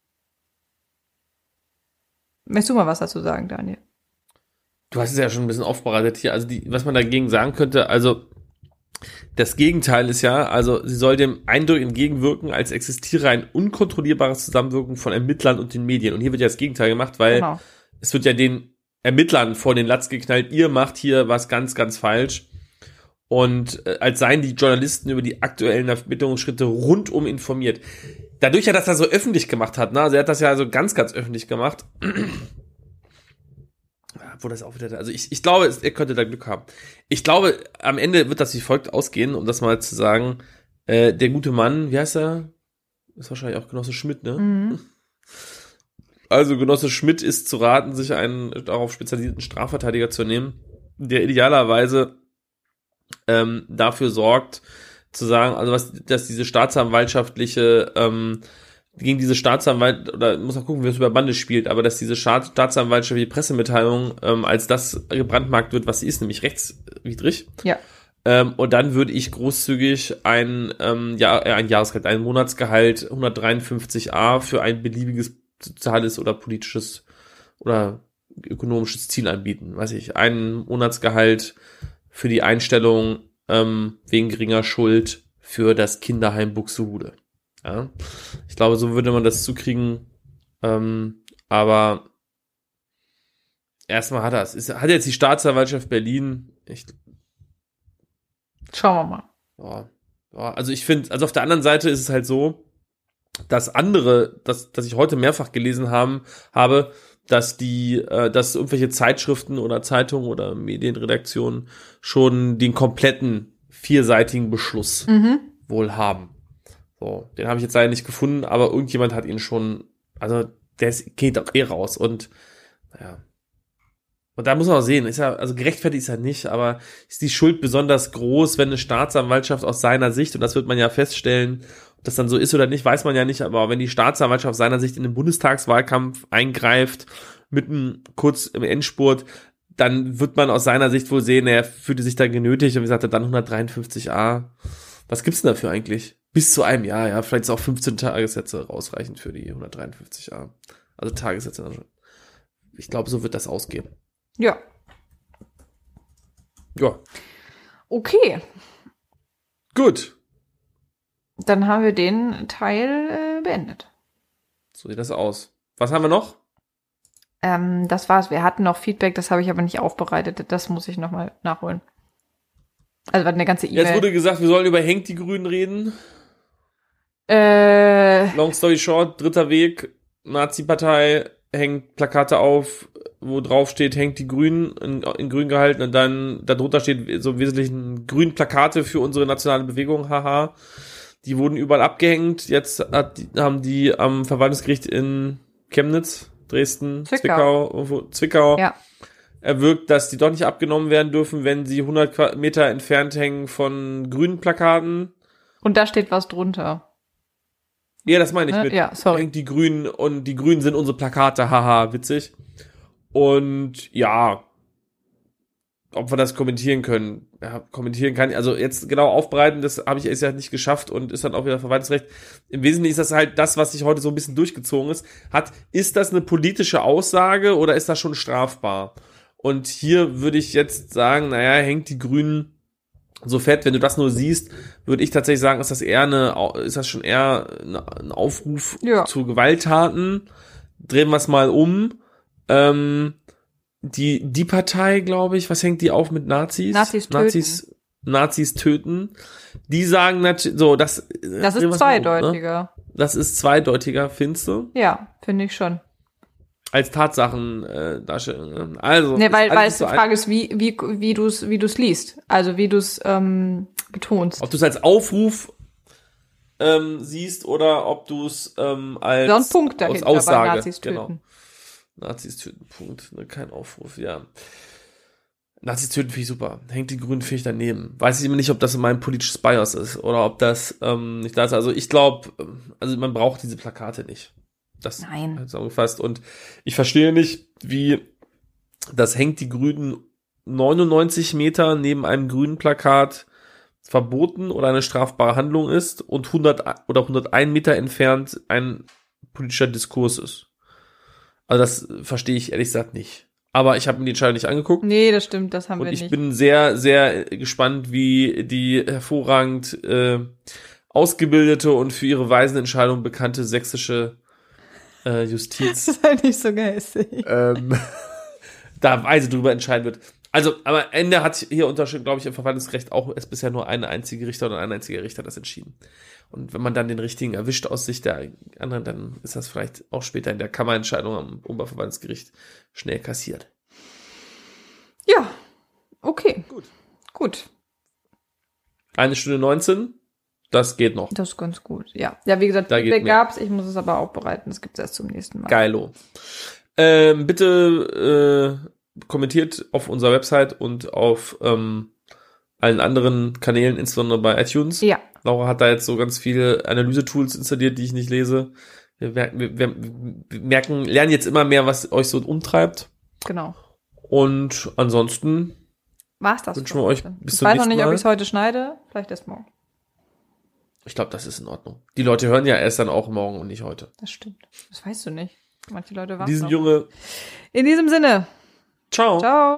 Möchtest du mal was dazu sagen, Daniel? Du hast es ja schon ein bisschen aufbereitet hier. Also die, was man dagegen sagen könnte, also das Gegenteil ist ja, also sie soll dem eindeutig entgegenwirken, als existiere ein unkontrollierbares Zusammenwirken von Ermittlern und den Medien. Und hier wird ja das Gegenteil gemacht, weil genau. Es wird ja den Ermittlern vor den Latz geknallt, ihr macht hier was ganz, ganz falsch. Und äh, als seien die Journalisten über die aktuellen Ermittlungsschritte rundum informiert. Dadurch, dass er das so öffentlich gemacht hat, ne, also er hat das ja so ganz, ganz öffentlich gemacht. Wo das auch wieder, also ich, ich glaube, er könnte da Glück haben. Ich glaube, am Ende wird das wie folgt ausgehen, um das mal zu sagen. Äh, der gute Mann, wie heißt er? Ist wahrscheinlich auch Genosse Schmidt, ne? Mhm. Also Genosse Schmidt ist zu raten, sich einen darauf spezialisierten Strafverteidiger zu nehmen, der idealerweise ähm, dafür sorgt, zu sagen, also was, dass diese staatsanwaltschaftliche, ähm, gegen diese Staatsanwalt, oder muss man gucken, wie es über Bande spielt, aber dass diese staatsanwaltschaftliche Pressemitteilung ähm, als das gebrandmarkt wird, was sie ist, nämlich rechtswidrig. Ja. Ähm, und dann würde ich großzügig ein, ähm, ja, ein Jahresgehalt, ein Monatsgehalt hundertdreiundfünfzig a für ein beliebiges soziales oder politisches oder ökonomisches Ziel anbieten. Weiß ich, ein Monatsgehalt für die Einstellung ähm, wegen geringer Schuld für das Kinderheim Buxtehude. Ja, ich glaube, so würde man das zukriegen. Ähm, aber erstmal hat er es. Ist, hat jetzt die Staatsanwaltschaft Berlin. Ich, Schauen wir mal. ja, ja, also ich finde, also auf der anderen Seite ist es halt so, dass andere, dass, dass ich heute mehrfach gelesen haben, habe, dass die, äh, dass irgendwelche Zeitschriften oder Zeitungen oder Medienredaktionen schon den kompletten vierseitigen Beschluss Mhm. wohl haben. So, den habe ich jetzt leider nicht gefunden, aber irgendjemand hat ihn schon, also der ist, geht auch eh raus und naja. Und da muss man auch sehen, ist ja, also gerechtfertigt ist er nicht, aber ist die Schuld besonders groß, wenn eine Staatsanwaltschaft aus seiner Sicht, und das wird man ja feststellen, ob das dann so ist oder nicht, weiß man ja nicht, aber wenn die Staatsanwaltschaft aus seiner Sicht in den Bundestagswahlkampf eingreift, mitten kurz im Endspurt, dann wird man aus seiner Sicht wohl sehen, er fühlte sich da genötigt und wie gesagt, dann hundertdreiundfünfzig a. Was gibt's denn dafür eigentlich? Bis zu einem Jahr, ja, vielleicht ist auch fünfzehn Tagessätze rausreichend für die hundertdreiundfünfzig a. Also Tagessätze. Ich glaube, so wird das ausgehen. Ja. Ja. Okay. Gut. Dann haben wir den Teil äh, beendet. So sieht das aus. Was haben wir noch? Ähm, das war's. Wir hatten noch Feedback, das habe ich aber nicht aufbereitet. Das muss ich nochmal nachholen. Also war eine ganze E-Mail. Jetzt wurde gesagt, wir sollen über Henk die Grünen reden. Äh, Long story short, dritter Weg, Nazi-Partei, hängt Plakate auf, wo drauf steht, hängt die Grünen in, in grün gehalten und dann darunter steht so im Wesentlichen grün Plakate für unsere nationale Bewegung, haha. Die wurden überall abgehängt. Jetzt hat, haben die am Verwaltungsgericht in Chemnitz, Dresden, Zwickau, Zwickau, irgendwo, Zwickau ja. erwirkt, dass die doch nicht abgenommen werden dürfen, wenn sie hundert Meter entfernt hängen von grünen Plakaten. Und da steht was drunter. Ja, das meine ich Ne? mit. Ja, sorry. Hängt die Grünen und die Grünen sind unsere Plakate, haha, witzig. Und ja, ob wir das kommentieren können. Ja, kommentieren kann, also jetzt genau aufbereiten, das habe ich erst ja nicht geschafft und ist dann auch wieder Verwaltungsrecht. Im Wesentlichen ist das halt das, was sich heute so ein bisschen durchgezogen ist, hat, ist das eine politische Aussage oder ist das schon strafbar? Und hier würde ich jetzt sagen, naja, hängt die Grünen so fett, wenn du das nur siehst, würde ich tatsächlich sagen, ist das eher eine, ist das schon eher ein Aufruf Ja. zu Gewalttaten. Drehen wir es mal um. Ähm, die, die Partei, glaube ich, was hängt die auf mit Nazis? Nazis töten. Nazis, Nazis töten. Die sagen natürlich, so, das, Das ist zweideutiger. Um, ne? Das ist zweideutiger, findest du? Ja, finde ich schon. Als Tatsachen äh, darstellen. Also, Ne, weil, weil es so die Frage ist, wie, wie, wie du es wie du's liest. Also wie du es ähm, betonst. ob du es als Aufruf ähm, siehst oder ob du es ähm, als So ein Punkt dahinter aus Aussage. bei Nazis töten. Genau. Nazis töten, Punkt. Ne, kein Aufruf, ja. Nazis töten finde ich super. Hängt die Grünen finde ich daneben. Weiß ich immer nicht, ob das mein politisches Bias ist oder ob das ähm, nicht da ist. Also ich glaube, also man braucht diese Plakate nicht. Das Nein. ist angefasst. Und ich verstehe nicht, wie das hängt die Grünen neunundneunzig Meter neben einem grünen Plakat verboten oder eine strafbare Handlung ist und hundert oder hunderteins Meter entfernt ein politischer Diskurs ist. Also das verstehe ich ehrlich gesagt nicht. Aber ich habe mir die Entscheidung nicht angeguckt. Nee, das stimmt, das haben und wir ich nicht. bin sehr, sehr gespannt, wie die hervorragend äh, ausgebildete und für ihre weisen Entscheidungen bekannte sächsische äh, Justiz Das ist halt nicht so geistig. ähm, da weise drüber entscheiden wird. Also, am Ende hat hier unterschied, glaube ich, im Verwaltungsgericht auch es bisher nur eine einzige Richter oder ein einziger Richter das entschieden. Und wenn man dann den richtigen erwischt aus Sicht der anderen, dann ist das vielleicht auch später in der Kammerentscheidung am Oberverwaltungsgericht schnell kassiert. Ja, okay. Gut. Gut. Eine Stunde neunzehn, das geht noch. Das ist ganz gut, ja. Ja, wie gesagt, Da geht Feedback mehr. gab's, ich muss es aber aufbereiten, das gibt's erst zum nächsten Mal. Geilo. Ähm, bitte äh, kommentiert auf unserer Website und auf ähm, allen anderen Kanälen, insbesondere bei iTunes. Ja. Laura hat da jetzt so ganz viele Analyse-Tools installiert, die ich nicht lese. Wir merken, wir, wir merken, lernen jetzt immer mehr, was euch so umtreibt. Genau. Und ansonsten War's das? wünschen wir euch heute. bis Ich zum weiß noch nächsten nicht, ob Mal. ich es heute schneide, vielleicht erst morgen. Ich glaube, das ist in Ordnung. Die Leute hören ja erst dann auch morgen und nicht heute. Das stimmt. Das weißt du nicht. Manche Leute In warten diesem noch. Junge. In diesem Sinne. Ciao. Ciao.